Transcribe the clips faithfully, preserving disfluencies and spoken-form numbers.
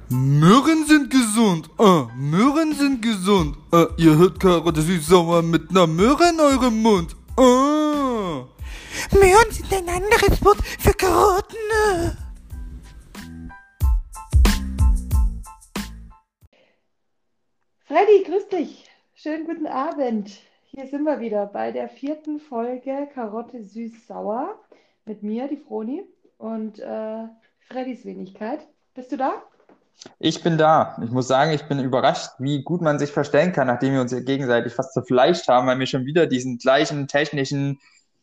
Möhren sind gesund. Ah, Möhren sind gesund. Ah, ihr hört Karotte süß-sauer mit ner Möhre in eurem Mund. Ah. Möhren sind ein anderes Wort für Karotten. Freddy, grüß dich. Schönen guten Abend. Hier sind wir wieder bei der vierten Folge Karotte süß-sauer mit mir, die Froni, und äh, Freddys Wenigkeit. Bist du da? Ich bin da. Ich muss sagen, ich bin überrascht, wie gut man sich verstellen kann, nachdem wir uns ja gegenseitig fast zerfleischt haben, weil wir schon wieder diesen gleichen technischen,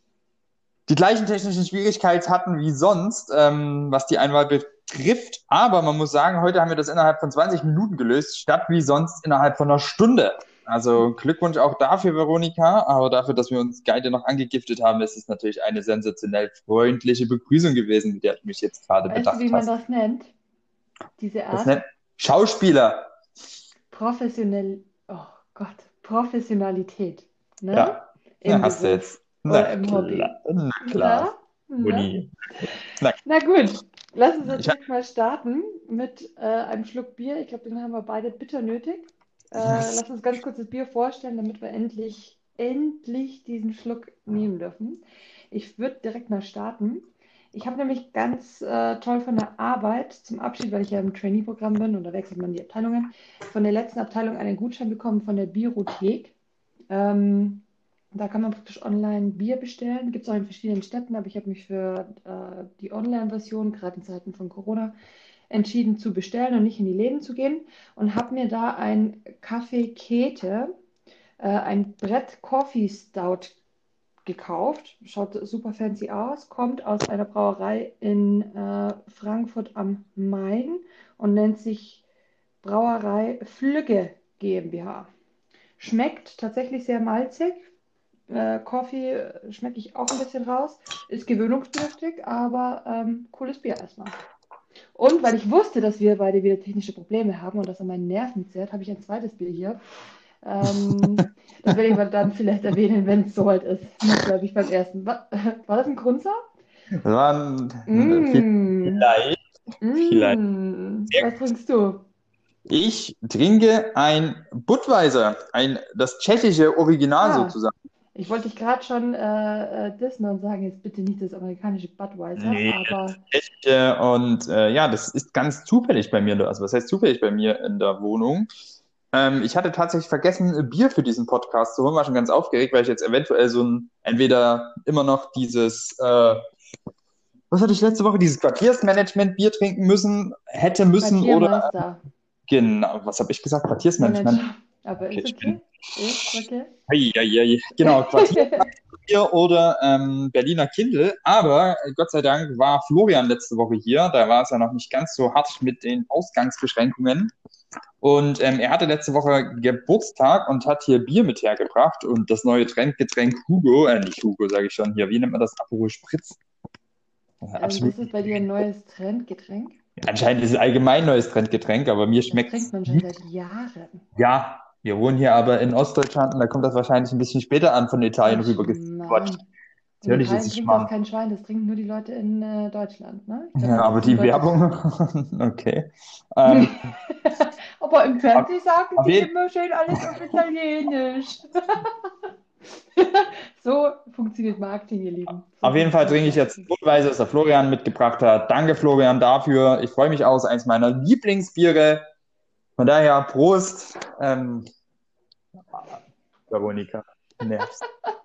die gleichen technischen Schwierigkeiten hatten wie sonst, ähm, was die Einwahl betrifft. Aber man muss sagen, heute haben wir das innerhalb von zwanzig Minuten gelöst, statt wie sonst innerhalb von einer Stunde. Also Glückwunsch auch dafür, Veronika, aber dafür, dass wir uns beide noch angegiftet haben, ist es natürlich eine sensationell freundliche Begrüßung gewesen, mit der du mich jetzt gerade Weißt bedacht du, wie man hast. das nennt? Diese Das Art? nennt Schauspieler. Professionell, oh Gott, Professionalität. Ne? Ja, Im ja, hast du Beruf jetzt. oder Na im Hobby. klar, na klar, Na? Moni. Na, Na gut, lass uns jetzt ich hab, direkt mal starten mit äh, einem Schluck Bier. Ich glaube, den haben wir beide bitter nötig. Äh, lass uns ganz kurz das Bier vorstellen, damit wir endlich, endlich diesen Schluck nehmen dürfen. Ich würde direkt mal starten. Ich habe nämlich ganz äh, toll von der Arbeit zum Abschied, weil ich ja im Trainee-Programm bin und da wechselt man die Abteilungen, von der letzten Abteilung einen Gutschein bekommen von der Biothek. Ähm, da kann man praktisch online Bier bestellen. Gibt es auch in verschiedenen Städten, aber ich habe mich für äh, die Online-Version, gerade in Zeiten von Corona, entschieden zu bestellen und nicht in die Läden zu gehen und habe mir da ein Kaffee Käthe, äh, ein Brett Coffee Stout gekauft. Schaut super fancy aus, kommt aus einer Brauerei in äh, Frankfurt am Main und nennt sich Brauerei Flügge GmbH. Schmeckt tatsächlich sehr malzig. Äh, Coffee äh, schmecke ich auch ein bisschen raus. Ist gewöhnungsbedürftig, aber ähm, cooles Bier erstmal. Und weil ich wusste, dass wir beide wieder technische Probleme haben und das an meinen Nerven zerrt, habe ich ein zweites Bier hier. Ähm, das werde ich aber dann vielleicht erwähnen, wenn es soweit ist. Nicht, glaube ich, beim ersten. War, war das ein Grunzer? das waren Mm. vielleicht, vielleicht. Mm. Was trinkst du? Ich trinke ein Budweiser, ein, das tschechische Original Ah, sozusagen. ich wollte dich gerade schon äh, äh, dissen und sagen, jetzt bitte nicht das amerikanische Budweiser, Nee, aber das tschechische und äh, ja, das ist ganz zufällig bei mir, also was heißt zufällig bei mir in der Wohnung. Ähm, ich hatte tatsächlich vergessen, Bier für diesen Podcast zu holen, war schon ganz aufgeregt, weil ich jetzt eventuell so ein, entweder immer noch dieses, äh, was hatte ich letzte Woche, dieses Quartiersmanagement-Bier trinken müssen, hätte müssen oder, Quartiermeister, genau, was habe ich gesagt, Quartiersmanagement? Manager. Aber Okay, ist ich bin, okay? Ist okay? ei, ei, ei. Genau, Quartiersbier oder ähm, Berliner Kindle, aber äh, Gott sei Dank war Florian letzte Woche hier, da war es ja noch nicht ganz so hart mit den Ausgangsbeschränkungen. Und ähm, er hatte letzte Woche Geburtstag und hat hier Bier mit hergebracht und das neue Trendgetränk Hugo, äh, nicht Hugo, sage ich schon hier, wie nennt man das? Aperol Spritz? Äh, Ähm, absolut. ist es bei dir ein neues Trendgetränk? Anscheinend ist es allgemein neues Trendgetränk, aber mir Das schmeckt trinkt es man schon nicht. seit Jahren. Ja, wir wohnen hier aber in Ostdeutschland und da kommt das wahrscheinlich ein bisschen später an von Italien Ein rüber gesquatscht. Schmarrn. In Natürlich ist Italien es trinkt das Schmarrn. kein Schwein, das trinken nur die Leute in äh, Deutschland, ne? Ich glaube, Ja, das aber ist ein die deutsches Werbung, okay. Ähm, Aber im auf, Fernsehen sagen auf, sie jeden, immer schön alles auf Italienisch. So funktioniert Marketing, ihr Lieben. So auf jeden Fall funktioniert trinke ich jetzt Marketing. Budweiser, das der Florian mitgebracht hat. Danke, Florian, dafür. Ich freue mich aus, eins meiner Lieblingsbiere. Von daher, Prost, ähm, Veronika. Nervst.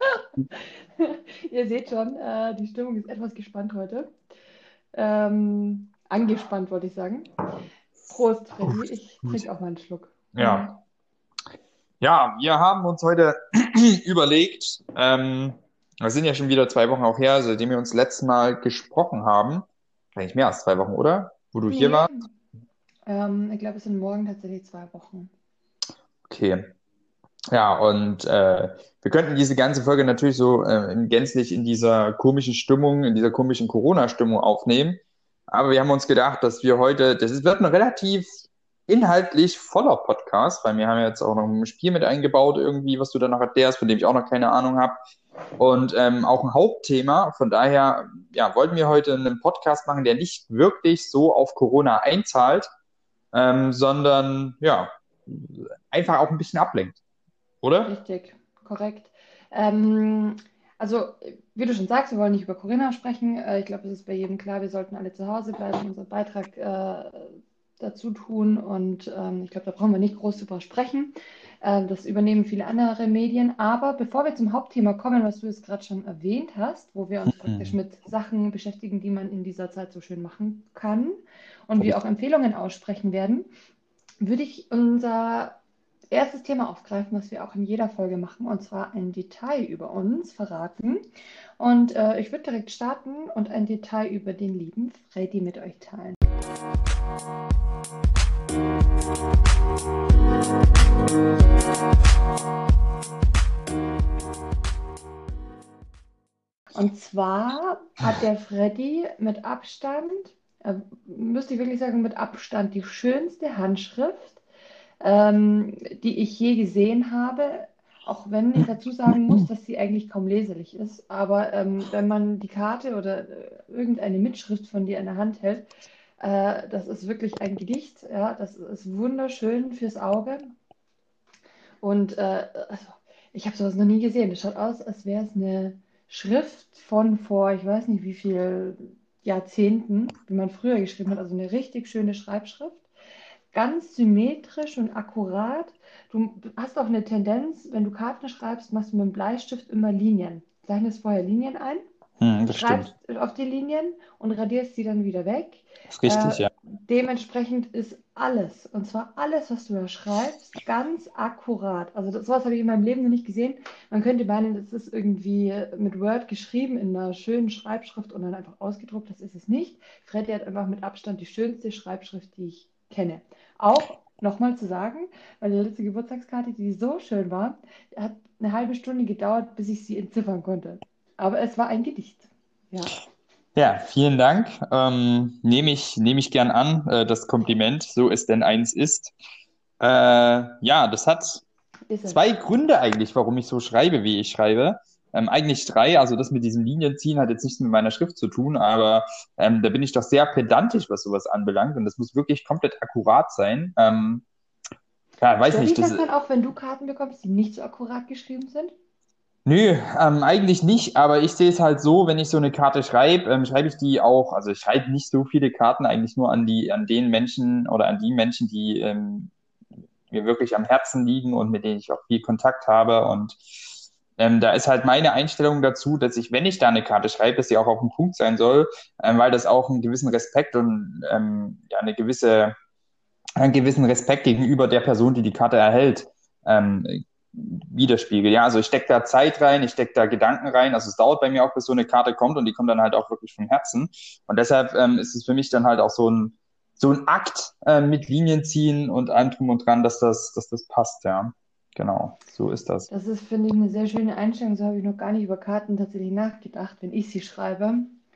Ihr seht schon, äh, die Stimmung ist etwas gespannt heute. Ähm, angespannt, wollte ich sagen. Prost, Freddy. Ich trinke auch mal einen Schluck. Mhm. Ja. Ja, wir haben uns heute überlegt, ähm, das sind ja schon wieder zwei Wochen auch her, seitdem wir uns letztes Mal gesprochen haben. Eigentlich mehr als zwei Wochen, oder? Wo du hier Nee, warst? ähm, ich glaube, es sind morgen tatsächlich zwei Wochen. Okay. Ja, und äh, wir könnten diese ganze Folge natürlich so äh, gänzlich in dieser komischen Stimmung, in dieser komischen Corona-Stimmung aufnehmen. Aber wir haben uns gedacht, dass wir heute, das ist, wird ein relativ inhaltlich voller Podcast, weil wir haben ja jetzt auch noch ein Spiel mit eingebaut, irgendwie, was du da noch erklärst, von dem ich auch noch keine Ahnung habe. Und ähm, auch ein Hauptthema. Von daher, ja, wollten wir heute einen Podcast machen, der nicht wirklich so auf Corona einzahlt, ähm, sondern ja, einfach auch ein bisschen ablenkt, oder? Richtig, korrekt. Ähm, also, wie du schon sagst, wir wollen nicht über Corinna sprechen. Äh, ich glaube, es ist bei jedem klar, wir sollten alle zu Hause bleiben, unseren Beitrag äh, dazu tun und ähm, ich glaube, da brauchen wir nicht groß drüber sprechen. Äh, das übernehmen viele andere Medien. Aber bevor wir zum Hauptthema kommen, was du jetzt gerade schon erwähnt hast, wo wir uns praktisch Mhm. mit Sachen beschäftigen, die man in dieser Zeit so schön machen kann und wir auch Empfehlungen aussprechen werden, würde ich unser erstes Thema aufgreifen, was wir auch in jeder Folge machen, und zwar ein Detail über uns verraten. Und äh, ich würde direkt starten und ein Detail über den lieben Freddy mit euch teilen. Und zwar hat der Freddy mit Abstand, äh, müsste ich wirklich sagen, mit Abstand die schönste Handschrift, ähm, die ich je gesehen habe, auch wenn ich dazu sagen muss, dass sie eigentlich kaum leserlich ist. Aber ähm, wenn man die Karte oder äh, irgendeine Mitschrift von dir in der Hand hält, äh, das ist wirklich ein Gedicht. Ja, das ist wunderschön fürs Auge. Und äh, also, ich habe sowas noch nie gesehen. Das schaut aus, als wäre es eine Schrift von vor, ich weiß nicht wie viel Jahrzehnten, wie man früher geschrieben hat. Also eine richtig schöne Schreibschrift. Ganz symmetrisch und akkurat. Du hast auch eine Tendenz, wenn du Karten schreibst, machst du mit dem Bleistift immer Linien. Zeichnest vorher Linien ein, Hm, das stimmt. schreibst auf die Linien und radierst sie dann wieder weg. Das ist richtig, Äh, ja. dementsprechend ist alles, und zwar alles, was du da schreibst, ganz akkurat. Also das, sowas habe ich in meinem Leben noch nicht gesehen. Man könnte meinen, das ist irgendwie mit Word geschrieben in einer schönen Schreibschrift und dann einfach ausgedruckt. Das ist es nicht. Freddy hat einfach mit Abstand die schönste Schreibschrift, die ich kenne. Auch nochmal zu sagen, weil die letzte Geburtstagskarte, die so schön war, hat eine halbe Stunde gedauert, bis ich sie entziffern konnte. Aber es war ein Gedicht. Ja, Ja, vielen Dank. Ähm, nehme ich, nehme ich gern an, äh, das Kompliment, so es denn eins ist. Äh, ja, das hat ist es. zwei Gründe eigentlich, warum ich so schreibe, wie ich schreibe. Ähm, eigentlich drei, also das mit diesem Linienziehen hat jetzt nichts mit meiner Schrift zu tun, aber ähm, da bin ich doch sehr pedantisch, was sowas anbelangt und das muss wirklich komplett akkurat sein. Ähm, ja, weiß Stört nicht, dich das, das dann auch, wenn du Karten bekommst, die nicht so akkurat geschrieben sind? nö, ähm, eigentlich nicht, aber ich sehe es halt so, wenn ich so eine Karte schreibe, ähm, schreibe ich die auch, also ich schreibe nicht so viele Karten eigentlich nur an die, an den Menschen oder an die Menschen, die ähm, mir wirklich am Herzen liegen und mit denen ich auch viel Kontakt habe. Und ähm, da ist halt meine Einstellung dazu, dass ich, wenn ich da eine Karte schreibe, dass sie auch auf den Punkt sein soll, ähm, weil das auch einen gewissen Respekt und ähm, ja, eine gewisse, einen gewissen Respekt gegenüber der Person, die die Karte erhält, ähm, widerspiegelt. Ja, also ich stecke da Zeit rein, ich stecke da Gedanken rein. Also es dauert bei mir auch, bis so eine Karte kommt und die kommt dann halt auch wirklich vom Herzen. Und deshalb ähm, ist es für mich dann halt auch so ein so ein Akt äh, mit Linien ziehen und allem drum und dran, dass das, dass das passt, ja. Genau, so ist das. Das ist, finde ich, eine sehr schöne Einstellung. So habe ich noch gar nicht über Karten tatsächlich nachgedacht, wenn ich sie schreibe.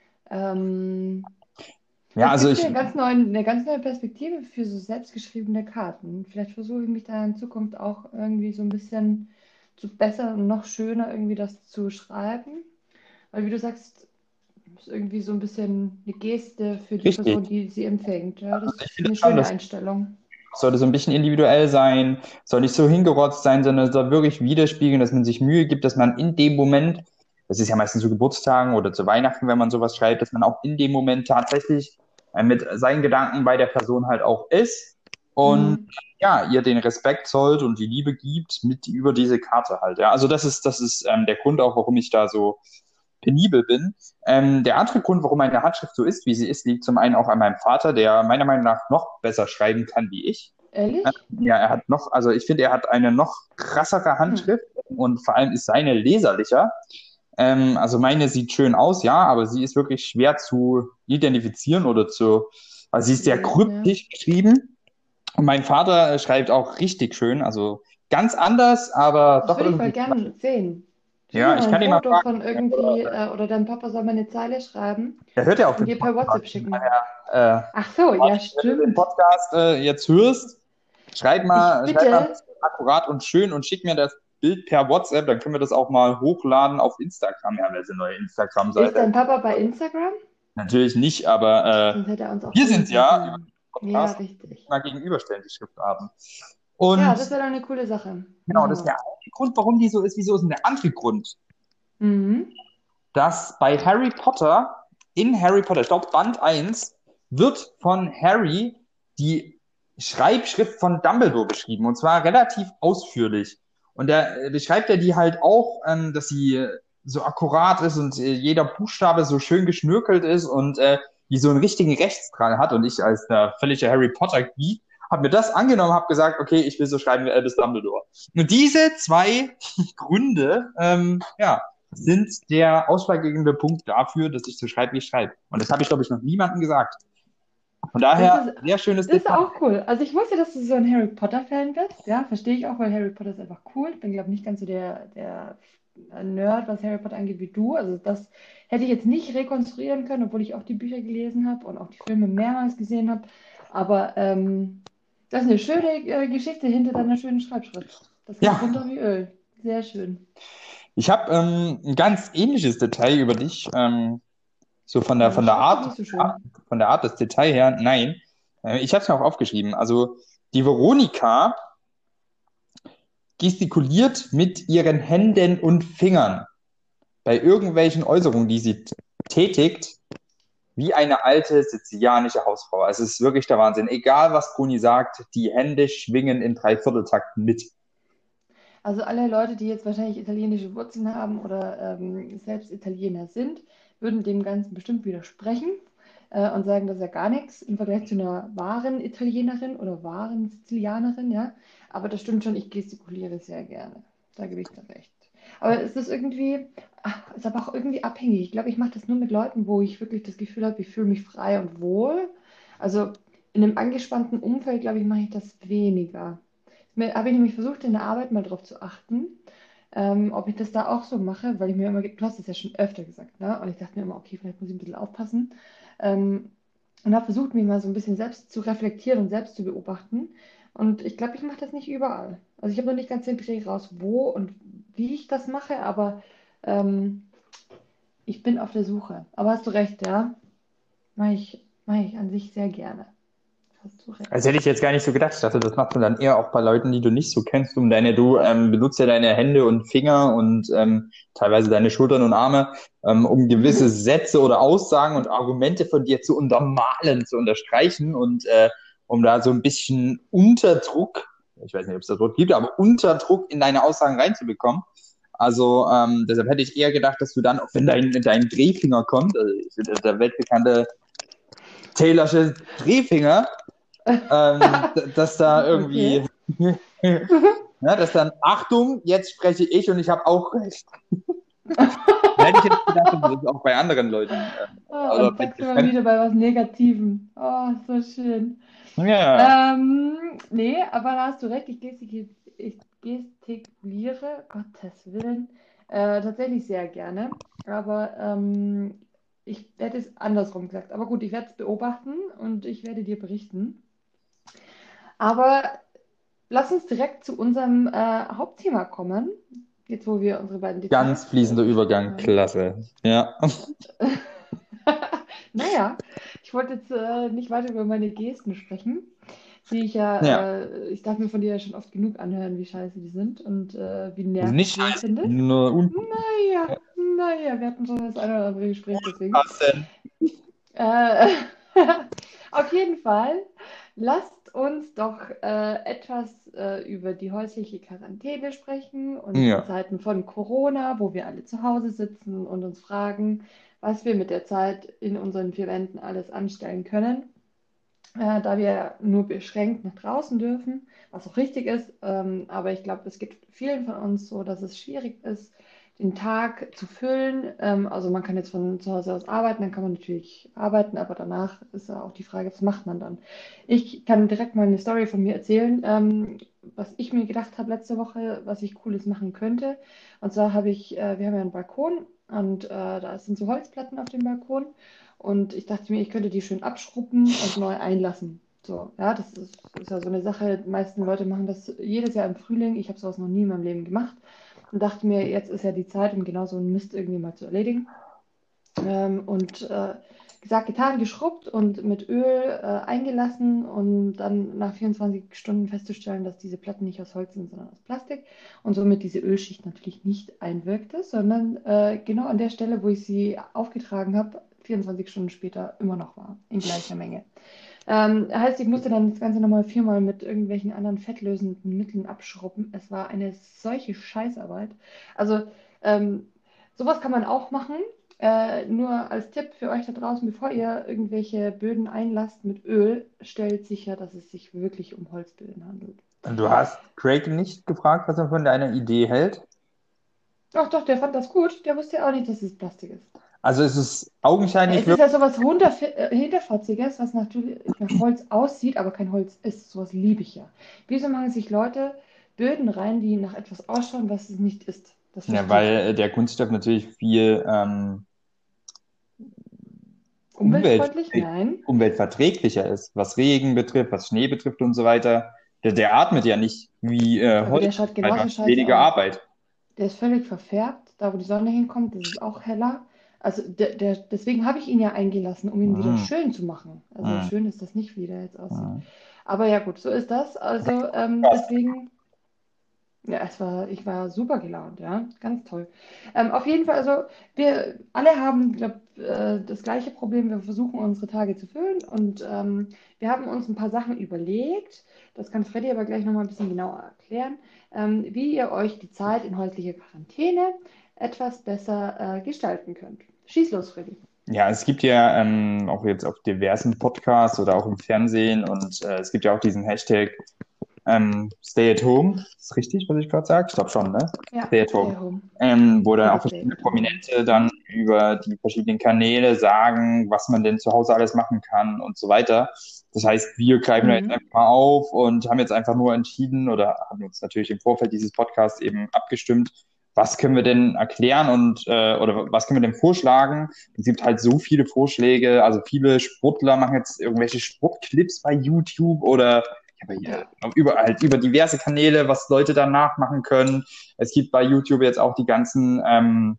Ähm, Ja, das also gibt mir ich, eine ganz neue, eine ganz neue Perspektive für so selbstgeschriebene Karten. Vielleicht versuche ich mich da in Zukunft auch irgendwie so ein bisschen zu bessern und noch schöner irgendwie das zu schreiben. Weil wie du sagst, ist irgendwie so ein bisschen eine Geste für die richtig. Person, die sie empfängt. Ja, das Ich ist finde eine schon, schöne das Einstellung. sollte so ein bisschen individuell sein, soll nicht so hingerotzt sein, sondern es soll wirklich widerspiegeln, dass man sich Mühe gibt, dass man in dem Moment, das ist ja meistens zu Geburtstagen oder zu Weihnachten, wenn man sowas schreibt, dass man auch in dem Moment tatsächlich äh, mit seinen Gedanken bei der Person halt auch ist und Mhm. ja, ihr den Respekt zollt und die Liebe gibt mit über diese Karte halt. Ja, also das ist, das ist ähm, der Grund auch, warum ich da so penibel bin. Ähm, der andere Grund, warum meine Handschrift so ist, wie sie ist, liegt zum einen auch an meinem Vater, der meiner Meinung nach noch besser schreiben kann wie ich. Ehrlich? Ja, er hat noch, also ich finde, er hat eine noch krassere Handschrift und vor allem ist seine leserlicher. Ähm, also meine sieht schön aus, ja, aber sie ist wirklich schwer zu identifizieren oder zu, also sie ist sehr Lesen, ja. kryptisch geschrieben. Und mein Vater äh, schreibt auch richtig schön, also ganz anders, aber Das doch würde ich mal irgendwie. gern sehen. Schick Ja, mir ich mal kann ein ihn mal Foto fragen. von irgendwie, äh, oder dein Papa soll mal eine Zeile schreiben Der hört ja auch und den dir per Podcast. WhatsApp schicken. Äh, Ach so, ja, Wenn du den stimmt. Podcast äh, jetzt hörst, schreib mal, Ich schreib mal ein bitte, bisschen akkurat und schön und schick mir das Bild per WhatsApp, dann können wir das auch mal hochladen auf Instagram. Wir haben jetzt eine neue ist Instagram-Seite. dein Papa bei Instagram? Natürlich nicht, aber Sonst hätte er uns äh, auch wir folgen sind ja über können. den Ja, Podcast richtig. mal gegenüberstellen, die Schriftarten. Ja, Und das wäre doch eine coole Sache. genau, Machen das ist wir. der eine Grund, warum die so ist. Wieso ist denn der andere Grund? Mhm. Dass bei Harry Potter, in Harry Potter, ich glaube Band eins, wird von Harry die Schreibschrift von Dumbledore beschrieben. Und zwar relativ ausführlich. Und da beschreibt er die halt auch, ähm, dass sie so akkurat ist und äh, jeder Buchstabe so schön geschnörkelt ist und äh, die so einen richtigen Rechtsdrang hat. Und ich als der völlige Harry Potter-Geek habe mir das angenommen, habe gesagt, okay, ich will so schreiben wie Albus Dumbledore. Und diese zwei Gründe, ähm, ja, sind der ausschlaggebende Punkt dafür, dass ich so schreibe, wie ich schreibe. Und das habe ich, glaube ich, noch niemandem gesagt. Von Das daher, ist, sehr schönes das ist Detail. auch cool. Also ich wusste, dass du so ein Harry Potter-Fan bist. Ja, verstehe ich auch, weil Harry Potter ist einfach cool. Ich bin, glaube ich, nicht ganz so der, der Nerd, was Harry Potter angeht, wie du. Also das hätte ich jetzt nicht rekonstruieren können, obwohl ich auch die Bücher gelesen habe und auch die Filme mehrmals gesehen habe. Aber ähm, das ist eine schöne äh, Geschichte hinter deiner schönen Schreibschrift. Das geht Ja, runter wie Öl. Sehr schön. ich habe ähm, ein ganz ähnliches Detail über dich, ähm, so von der, Aber die von der Schrift ist Art, nicht so schön. von der Art des Detail her, nein. Äh, ich habe es mir auch aufgeschrieben. Also die Veronika gestikuliert mit ihren Händen und Fingern bei irgendwelchen Äußerungen, die sie t- tätigt, wie eine alte sizilianische Hausfrau. Also es ist wirklich der Wahnsinn. Egal, was Bruni sagt, die Hände schwingen in Dreivierteltakt mit. Also alle Leute, die jetzt wahrscheinlich italienische Wurzeln haben oder ähm, selbst Italiener sind, würden dem Ganzen bestimmt widersprechen äh, und sagen, das ist ja gar nichts im Vergleich zu einer wahren Italienerin oder wahren Sizilianerin, ja. Aber das stimmt schon, ich gestikuliere sehr gerne. Da gebe ich dir recht. Aber es ist irgendwie, ach, ist aber auch irgendwie abhängig. Ich glaube, ich mache das nur mit Leuten, wo ich wirklich das Gefühl habe, ich fühle mich frei und wohl. Also in einem angespannten Umfeld, glaube ich, mache ich das weniger. Mir- Habe ich nämlich versucht, in der Arbeit mal drauf zu achten, ähm, ob ich das da auch so mache, weil ich mir immer, ge- du hast es ja schon öfter gesagt, ne? Und ich dachte mir immer, okay, vielleicht muss ich ein bisschen aufpassen. Ähm, und habe versucht, mich mal so ein bisschen selbst zu reflektieren und selbst zu beobachten. Und ich glaube, ich mache das nicht überall. Also ich habe noch nicht ganz den Dreh raus, wo und wie ich das mache, aber ähm, ich bin auf der Suche. Aber hast du recht, ja? Mache ich, mache ich an sich sehr gerne. Hast du recht. Das hätte ich jetzt gar nicht so gedacht. Ich dachte, das macht man dann eher auch bei Leuten, die du nicht so kennst. Um deine, du ähm, benutzt ja deine Hände und Finger und ähm, teilweise deine Schultern und Arme, ähm, um gewisse Sätze oder Aussagen und Argumente von dir zu untermalen, zu unterstreichen und äh, um da so ein bisschen Unterdruck, ich weiß nicht, ob es da Druck gibt, aber Unterdruck in deine Aussagen reinzubekommen. Also ähm, deshalb hätte ich eher gedacht, dass du dann, auch wenn dein, dein Drehfinger kommt, also der weltbekannte Taylorsche Drehfinger, ähm, d- dass da irgendwie, Okay. ja, dass dann, Achtung, jetzt spreche ich und ich habe auch recht. Hätte ich jetzt gedacht, dass das auch bei anderen Leuten, ähm, Ah, oder und bei zack, sind wir Fremden. wieder bei was Negativem. Oh, so schön. Ja, Ähm, nee, aber da hast du recht, ich gestik- ich gestikuliere, Gottes Willen, äh, tatsächlich sehr gerne. Aber ähm, ich hätte es andersrum gesagt. Aber gut, ich werde es beobachten und ich werde dir berichten. Aber lass uns direkt zu unserem äh, Hauptthema kommen, jetzt wo wir unsere beiden ganz Details äh, fließender besprochen Übergang, haben. klasse. Ja. Naja, ich wollte jetzt äh, nicht weiter über meine Gesten sprechen, die ich Ja. ja, äh, ich darf mir von dir ja schon oft genug anhören, wie scheiße die sind und äh, wie Also nervig nicht du das scheiße, findest. nur Naja, naja, wir hatten schon das eine oder andere Gespräch deswegen. unpassend. Äh, auf jeden Fall, lasst uns doch äh, etwas äh, über die häusliche Quarantäne sprechen und in Ja. Zeiten von Corona, wo wir alle zu Hause sitzen und uns fragen, was wir mit der Zeit in unseren vier Wänden alles anstellen können, äh, da wir nur beschränkt nach draußen dürfen, was auch richtig ist. Ähm, aber ich glaube, es geht vielen von uns so, dass es schwierig ist, den Tag zu füllen. Ähm, also man kann jetzt von zu Hause aus arbeiten, dann kann man natürlich arbeiten, aber danach ist ja auch die Frage, was macht man dann? Ich kann direkt mal eine Story von mir erzählen, ähm, was ich mir gedacht habe letzte Woche, was ich Cooles machen könnte. Und zwar habe ich, äh, wir haben ja einen Balkon und äh, da sind so Holzplatten auf dem Balkon. Und ich dachte mir, ich könnte die schön abschruppen und neu einlassen. So, ja, das ist, ist ja so eine Sache. Die meisten Leute machen das jedes Jahr im Frühling. Ich habe sowas noch nie in meinem Leben gemacht und dachte mir, jetzt ist ja die Zeit, um genau so einen Mist irgendwie mal zu erledigen. Ähm, und äh, gesagt, getan, geschrubbt und mit Öl äh, eingelassen und dann nach vierundzwanzig Stunden festzustellen, dass diese Platten nicht aus Holz sind, sondern aus Plastik und somit diese Ölschicht natürlich nicht einwirkte, sondern äh, genau an der Stelle, wo ich sie aufgetragen habe, vierundzwanzig Stunden später immer noch war, in gleicher Menge. Ähm, heißt, ich musste dann das Ganze nochmal viermal mit irgendwelchen anderen fettlösenden Mitteln abschrubben. Es war eine solche Scheißarbeit. Also, ähm, sowas kann man auch machen. Äh, nur als Tipp für euch da draußen, bevor ihr irgendwelche Böden einlasst mit Öl, stellt sicher, dass es sich wirklich um Holzböden handelt. Du hast Craig nicht gefragt, was er von deiner Idee hält? Doch, doch, der fand das gut. Der wusste ja auch nicht, dass es Plastik ist. Also es ist augenscheinlich Es ist ja sowas Runterf äh, Hinterfotziges, was natürlich nach Holz aussieht, aber kein Holz ist. Sowas liebe ich ja. Wieso machen sich Leute Böden rein, die nach etwas ausschauen, was es nicht ist? Das ja, verstehe weil ich äh, nicht. der Kunststoff natürlich viel ähm, Umweltfreundlich? umweltverträg- Nein. umweltverträglicher ist, was Regen betrifft, was Schnee betrifft und so weiter. Der, der atmet ja nicht wie äh, Aber Holz, der schaut halt genauso macht scheiße weniger aus. Arbeit. Der ist völlig verfärbt. Da, wo die Sonne hinkommt, das ist auch heller. Also der, der, deswegen habe ich ihn ja eingelassen, um ihn wieder Mhm. schön zu machen. Also Mhm. schön ist das nicht, wie der jetzt aussieht. Mhm. Aber ja gut, so ist das. Also ähm, Krass. deswegen, ja, es war, ich war super gelaunt, ja, ganz toll. Ähm, auf jeden Fall, also wir alle haben, glaube äh, das gleiche Problem. Wir versuchen unsere Tage zu füllen und ähm, wir haben uns ein paar Sachen überlegt. Das kann Freddy aber gleich nochmal ein bisschen genauer erklären, ähm, wie ihr euch die Zeit in häuslicher Quarantäne etwas besser äh, gestalten könnt. Schieß los, Freddy. Ja, es gibt ja ähm, auch jetzt auf diversen Podcasts oder auch im Fernsehen und äh, es gibt ja auch diesen Hashtag ähm, Stay at Home. Ist richtig, was ich gerade sage? Ich glaube schon, ne? Ja, Stay at stay Home. home. Ähm, wo dann Oder auch stay verschiedene at home. Prominente dann über die verschiedenen Kanäle sagen, was man denn zu Hause alles machen kann und so weiter. Das heißt, wir greifen da jetzt Mhm. einfach mal auf und haben jetzt einfach nur entschieden oder haben uns natürlich im Vorfeld dieses Podcasts eben abgestimmt, was können wir denn erklären und äh, oder was können wir denn vorschlagen? Es gibt halt so viele Vorschläge, also viele Sportler machen jetzt irgendwelche Sportclips bei YouTube oder ich habe hier über, halt über diverse Kanäle, was Leute danach machen können. Es gibt bei YouTube jetzt auch die ganzen, ähm,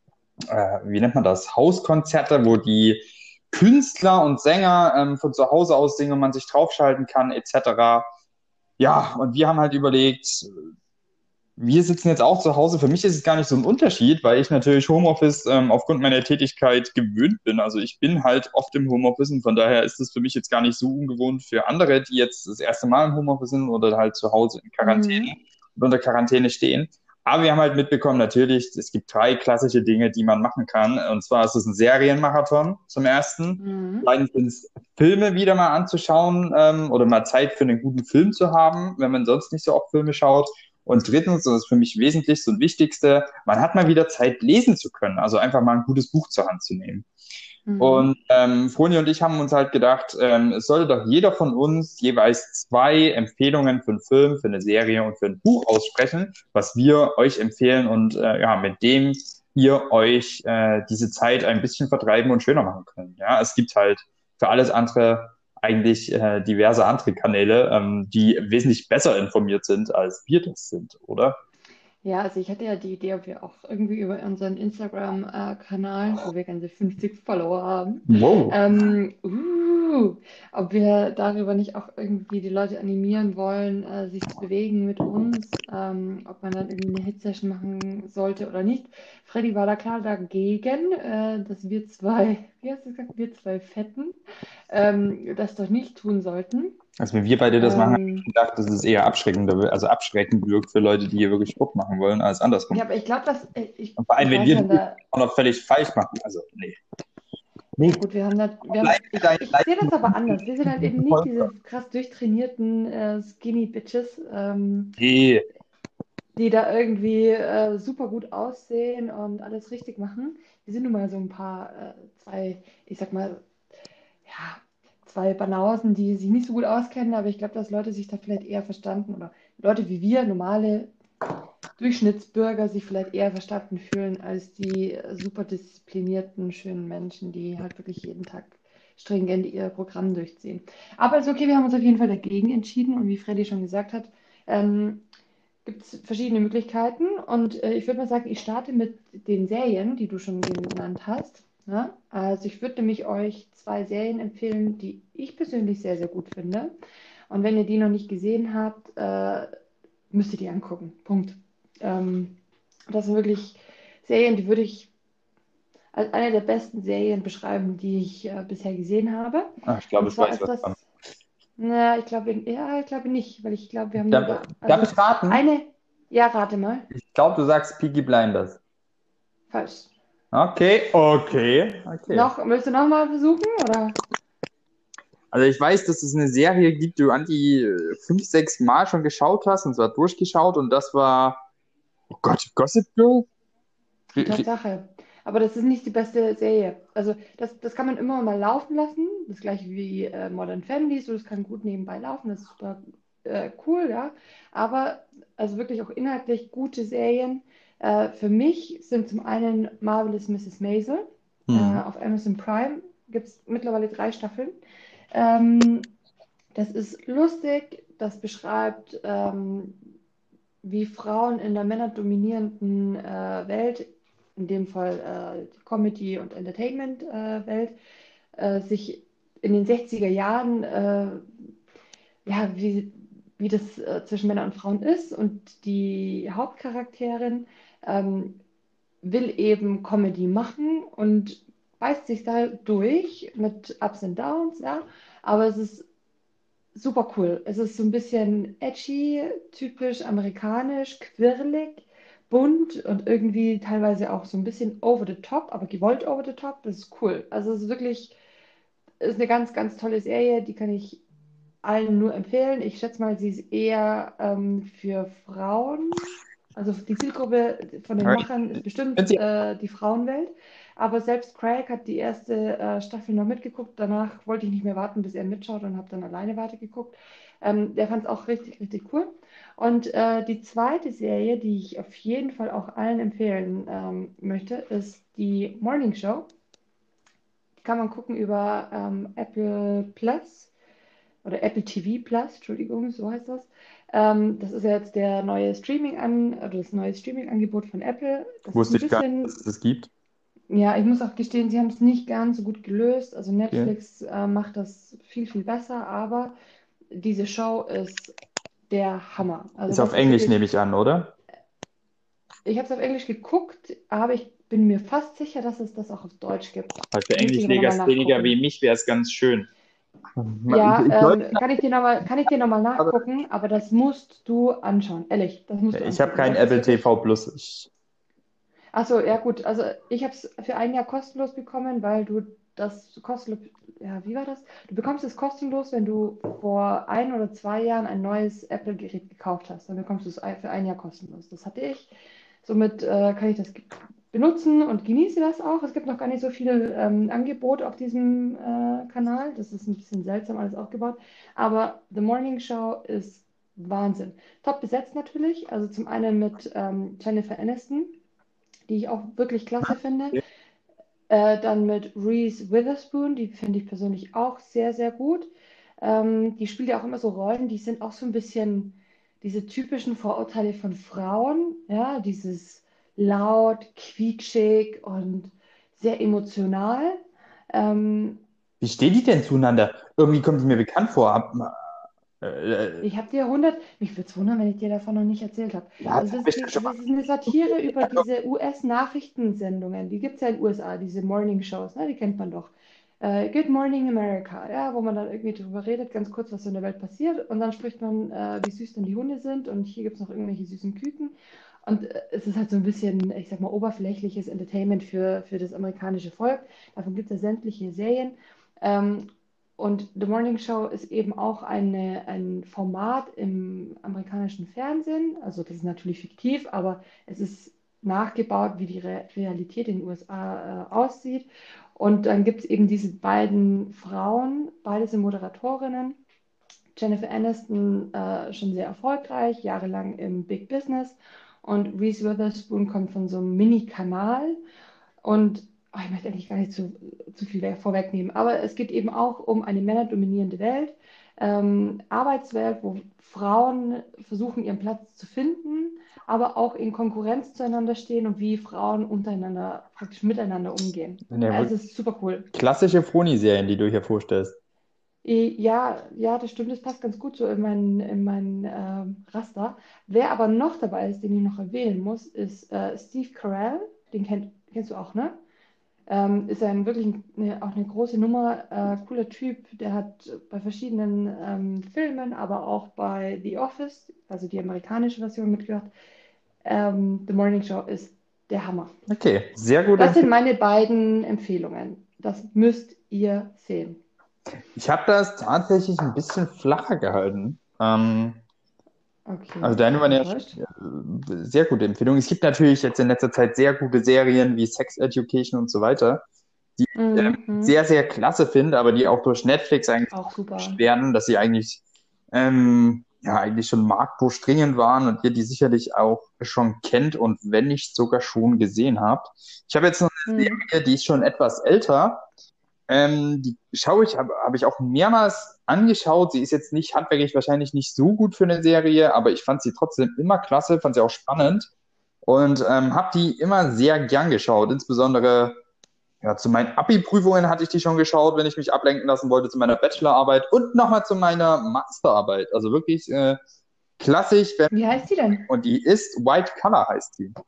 äh, wie nennt man das, Hauskonzerte, wo die Künstler und Sänger ähm, von zu Hause aus singen und man sich draufschalten kann, et cetera. Ja, und wir haben halt überlegt, wir sitzen jetzt auch zu Hause. Für mich ist es gar nicht so ein Unterschied, weil ich natürlich Homeoffice ähm, aufgrund meiner Tätigkeit gewöhnt bin. Also ich bin halt oft im Homeoffice und von daher ist es für mich jetzt gar nicht so ungewohnt für andere, die jetzt das erste Mal im Homeoffice sind oder halt zu Hause in Quarantäne Mhm. und unter Quarantäne stehen. Aber wir haben halt mitbekommen, natürlich, es gibt drei klassische Dinge, die man machen kann. Und zwar ist es ein Serienmarathon zum ersten. Mhm. Zweitens sind es Filme wieder mal anzuschauen ähm, oder mal Zeit für einen guten Film zu haben, wenn man sonst nicht so oft Filme schaut. Und drittens, das ist für mich wesentlich so das Wichtigste, man hat mal wieder Zeit, lesen zu können, also einfach mal ein gutes Buch zur Hand zu nehmen. Mhm. Und ähm, Froni und ich haben uns halt gedacht, ähm, es sollte doch jeder von uns jeweils zwei Empfehlungen für einen Film, für eine Serie und für ein Buch aussprechen, was wir euch empfehlen und äh, ja, mit dem ihr euch äh, diese Zeit ein bisschen vertreiben und schöner machen könnt. Ja, es gibt halt für alles andere eigentlich äh, diverse andere Kanäle, ähm, die wesentlich besser informiert sind, als wir das sind, oder? Ja, also ich hatte ja die Idee, ob wir auch irgendwie über unseren Instagram-Kanal, wo wir ganze fünfzig Follower haben, Wow. ähm, uh, ob wir darüber nicht auch irgendwie die Leute animieren wollen, äh, sich zu bewegen mit uns, ähm, ob man dann irgendwie eine Hit-Session machen sollte oder nicht. Freddy war da klar dagegen, äh, dass wir zwei, wie hast du gesagt, wir zwei Fetten, ähm, das doch nicht tun sollten. Also wenn wir beide das machen, habe ich Ähm, gedacht, dass es eher abschreckender, also abschreckend wirkt für Leute, die hier wirklich Sport machen wollen, als andersrum. ja, aber ich glaube, dass äh, ich, Und vor allem, ich wenn weiß wir ja, das da, auch noch völlig falsch machen. Also, nee. ja gut, wir haben da, wir haben, ich, ich sehe das aber anders. Wir sind halt eben nicht diese krass durchtrainierten äh, Skinny Bitches, ähm, Nee. die da irgendwie äh, super gut aussehen und alles richtig machen. Wir sind nun mal so ein paar, äh, zwei, ich sag mal, ja, zwei Banausen, die sich nicht so gut auskennen, aber ich glaube, dass Leute sich da vielleicht eher verstanden oder Leute wie wir, normale Durchschnittsbürger, sich vielleicht eher verstanden fühlen als die äh, super disziplinierten, schönen Menschen, die halt wirklich jeden Tag stringent ihr Programm durchziehen. Aber ist okay, wir haben uns auf jeden Fall dagegen entschieden und wie Freddy schon gesagt hat, ähm, gibt es verschiedene Möglichkeiten und äh, ich würde mal sagen, ich starte mit den Serien, die du schon genannt hast. Ne? Also ich würde nämlich euch zwei Serien empfehlen, die ich persönlich sehr, sehr gut finde. Und wenn ihr die noch nicht gesehen habt, äh, müsst ihr die angucken. Punkt. Ähm, das sind wirklich Serien, die würde ich als eine der besten Serien beschreiben, die ich äh, bisher gesehen habe. Ah, ich glaube, Und ich zwar weiß, ist was das, kommt. na, ich glaube, ja, ich glaube nicht, weil ich glaube, wir haben nur Darf, über, darf also ich raten? eine, ja, rate mal, Ich glaube, du sagst Peaky Blinders. falsch. Okay, okay, okay. Noch, willst du noch mal versuchen, oder? Also ich weiß, dass es eine Serie gibt, die du an die äh, fünf, sechs Mal schon geschaut hast, und zwar durchgeschaut, und das war, oh Gott, Gossip Girl? Re- re- Tatsache. Aber das ist nicht die beste Serie. Also das, das kann man immer mal laufen lassen. Das gleiche wie äh, Modern Family, so das kann gut nebenbei laufen. Das ist super äh, cool, ja. Aber also wirklich auch inhaltlich gute Serien. Äh, für mich sind zum einen Marvelous Misses Maisel. Äh, Hm. auf Amazon Prime gibt es mittlerweile drei Staffeln. Ähm, Das ist lustig. Das beschreibt, ähm, wie Frauen in der männerdominierenden äh, Welt, in dem Fall äh, Comedy- und Entertainment-Welt, äh, sich in den sechziger Jahren, äh, ja, wie, wie das äh, zwischen Männern und Frauen ist. Und die Hauptcharakterin ähm, will eben Comedy machen und beißt sich da durch mit Ups und Downs, ja. Aber es ist super cool. Es ist so ein bisschen edgy, typisch amerikanisch, quirlig, bunt und irgendwie teilweise auch so ein bisschen over the top, aber gewollt over the top. Das ist cool. Also es ist wirklich, es ist eine ganz, ganz tolle Serie, die kann ich allen nur empfehlen. Ich schätze mal, sie ist eher ähm, für Frauen. Also die Zielgruppe von den Aber ich Machern ist bestimmt finde sie, äh, die Frauenwelt. Aber selbst Craig hat die erste äh, Staffel noch mitgeguckt. Danach wollte ich nicht mehr warten, bis er mitschaut und habe dann alleine weitergeguckt. Ähm, der fand es auch richtig, richtig cool. Und äh, die zweite Serie, die ich auf jeden Fall auch allen empfehlen ähm, möchte, ist die Morning Show. Die kann man gucken über ähm, Apple Plus oder Apple T V Plus, Entschuldigung, so heißt das. Ähm, das ist ja jetzt der neue Streaming an, oder das neue Streaming-Angebot von Apple. Das ist wusste ein ich gar nicht, dass bisschen, es das gibt. ja, ich muss auch gestehen, sie haben es nicht ganz so gut gelöst. Also Okay. Netflix äh, macht das viel, viel besser, aber diese Show ist der Hammer. Also Ist auf das ist Englisch, wirklich, nehme ich an, oder? ich habe es auf Englisch geguckt, aber ich bin mir fast sicher, dass es das auch auf Deutsch gibt. Weil für Müsste ich aber nochmal Englischlegastheniker wie nachgucken. mich wäre es ganz schön. Ja, Ich, Leute, ähm, kann ich dir nochmal, kann ich dir noch mal aber nachgucken, aber das musst du anschauen. Ehrlich, das musst du ich habe angucken. kein Das ist Apple wirklich. T V Plus. Ich, Achso, ja gut. Also ich habe es für ein Jahr kostenlos bekommen, weil du das kostenlos. Ja, wie war das? Du bekommst es kostenlos, wenn du vor ein oder zwei Jahren ein neues Apple-Gerät gekauft hast. Dann bekommst du es ein- für ein Jahr kostenlos. Das hatte ich. Somit äh, kann ich das ge- benutzen und genieße das auch. Es gibt noch gar nicht so viele ähm, Angebote auf diesem äh, Kanal. Das ist ein bisschen seltsam alles aufgebaut. Aber The Morning Show ist Wahnsinn. Top besetzt natürlich. Also zum einen mit ähm, Jennifer Aniston, die ich auch wirklich klasse finde. Äh, dann mit Reese Witherspoon, die finde ich persönlich auch sehr, sehr gut. Ähm, die spielt ja auch immer so Rollen, die sind auch so ein bisschen diese typischen Vorurteile von Frauen, ja, dieses laut, quietschig und sehr emotional. Ähm, wie stehen die denn zueinander? Irgendwie kommt es mir bekannt vor. Ab, äh, äh, Ich habe dir hundert, mich würde es wundern, wenn ich dir davon noch nicht erzählt habe. ja, das Also habe das, ich doch geht, schon mal. das ist eine Satire über diese U S-Nachrichtensendungen. Die gibt es ja in den U S A, diese Morning Shows, ne? Die kennt man doch. Äh, Good Morning America, ja, wo man dann irgendwie drüber redet, ganz kurz, was so in der Welt passiert. Und dann spricht man, äh, wie süß denn die Hunde sind. Und hier gibt es noch irgendwelche süßen Küken. Und äh, es ist halt so ein bisschen, ich sag mal, oberflächliches Entertainment für, für das amerikanische Volk. Davon gibt es ja sämtliche Serien. Ähm, und The Morning Show ist eben auch eine, ein Format im amerikanischen Fernsehen. Also das ist natürlich fiktiv, aber es ist nachgebaut, wie die Re Realität in den U S A äh, aussieht. Und dann gibt es eben diese beiden Frauen, beide sind Moderatorinnen. Jennifer Aniston äh, schon sehr erfolgreich, jahrelang im Big Business. Und Reese Witherspoon kommt von so einem Mini-Kanal. Und oh, ich möchte eigentlich gar nicht zu, zu viel vorwegnehmen, aber es geht eben auch um eine männerdominierende Welt. ähm, Arbeitswelt, wo Frauen versuchen, ihren Platz zu finden, aber auch in Konkurrenz zueinander stehen und wie Frauen untereinander, praktisch miteinander umgehen. Sind ja Also wirklich es ist super cool. klassische Froni-Serien, die du hier vorstellst. Eh, Ja, ja, das stimmt, das passt ganz gut so in mein, in mein ähm, Raster. Wer aber noch dabei ist, den ich noch erwähnen muss, ist äh, Steve Carell. Den kennt, kennst du auch, ne? Ähm, ist ein wirklich eine, auch eine große Nummer, äh, cooler Typ. Der hat bei verschiedenen ähm, Filmen, aber auch bei The Office, also die amerikanische Version mitgemacht. Ähm, The Morning Show ist der Hammer. Okay, sehr gute Das sind Empfehlung. meine beiden Empfehlungen. Das müsst ihr sehen. Ich habe das tatsächlich ein bisschen flacher gehalten. Ähm, Okay, also deine waren ja enttäuscht. äh, sehr gute Empfehlungen. Es gibt natürlich jetzt in letzter Zeit sehr gute Serien wie Sex Education und so weiter, die ich ähm, Mhm. sehr, sehr klasse finde, aber die auch durch Netflix eigentlich Auch super. gepusht werden, dass sie eigentlich, ähm, ja, eigentlich schon marktdurchdringend waren und ihr die sicherlich auch schon kennt und wenn nicht sogar schon gesehen habt. Ich habe jetzt noch eine Mhm. Serie, die ist schon etwas älter. Ähm, die schaue ich, habe hab ich auch mehrmals angeschaut. Sie ist jetzt nicht handwerklich wahrscheinlich nicht so gut für eine Serie, aber ich fand sie trotzdem immer klasse, fand sie auch spannend und ähm, habe die immer sehr gern geschaut. Insbesondere ja, zu meinen Abi-Prüfungen hatte ich die schon geschaut, wenn ich mich ablenken lassen wollte, zu meiner Bachelorarbeit und nochmal zu meiner Masterarbeit. Also wirklich äh, klassisch. wenn- Wie heißt die denn? Und die ist White Collar, heißt die.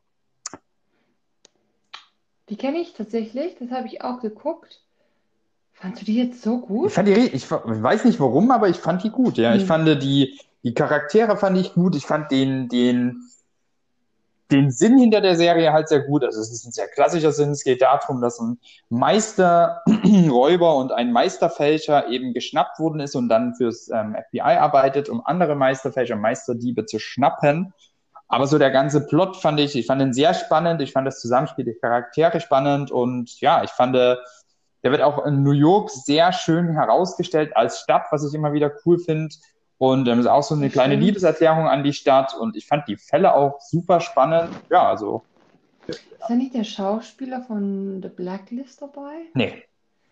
Die kenne ich tatsächlich, das habe ich auch geguckt. Fandst du die jetzt so Ich gut? fand die, ri- ich fa- ich weiß nicht warum, aber ich fand die gut, ja. Ich Hm. fand die, die Charaktere fand ich gut. Ich fand den, den, den Sinn hinter der Serie halt sehr gut. Also es ist ein sehr klassischer Sinn. Es geht darum, dass ein Meisterräuber und ein Meisterfälscher eben geschnappt worden ist und dann fürs ähm, F B I arbeitet, um andere Meisterfälscher, Meisterdiebe zu schnappen. Aber so der ganze Plot fand ich, ich fand ihn sehr spannend. Ich fand das Zusammenspiel der Charaktere spannend und ja, ich fand, äh, der wird auch in New York sehr schön herausgestellt als Stadt, was ich immer wieder cool finde. Und ähm, ist auch so eine Das kleine stimmt. Liebeserklärung an die Stadt. Und ich fand die Fälle auch super spannend. Ja, also, Ist da nicht der Schauspieler von The Blacklist dabei? nee,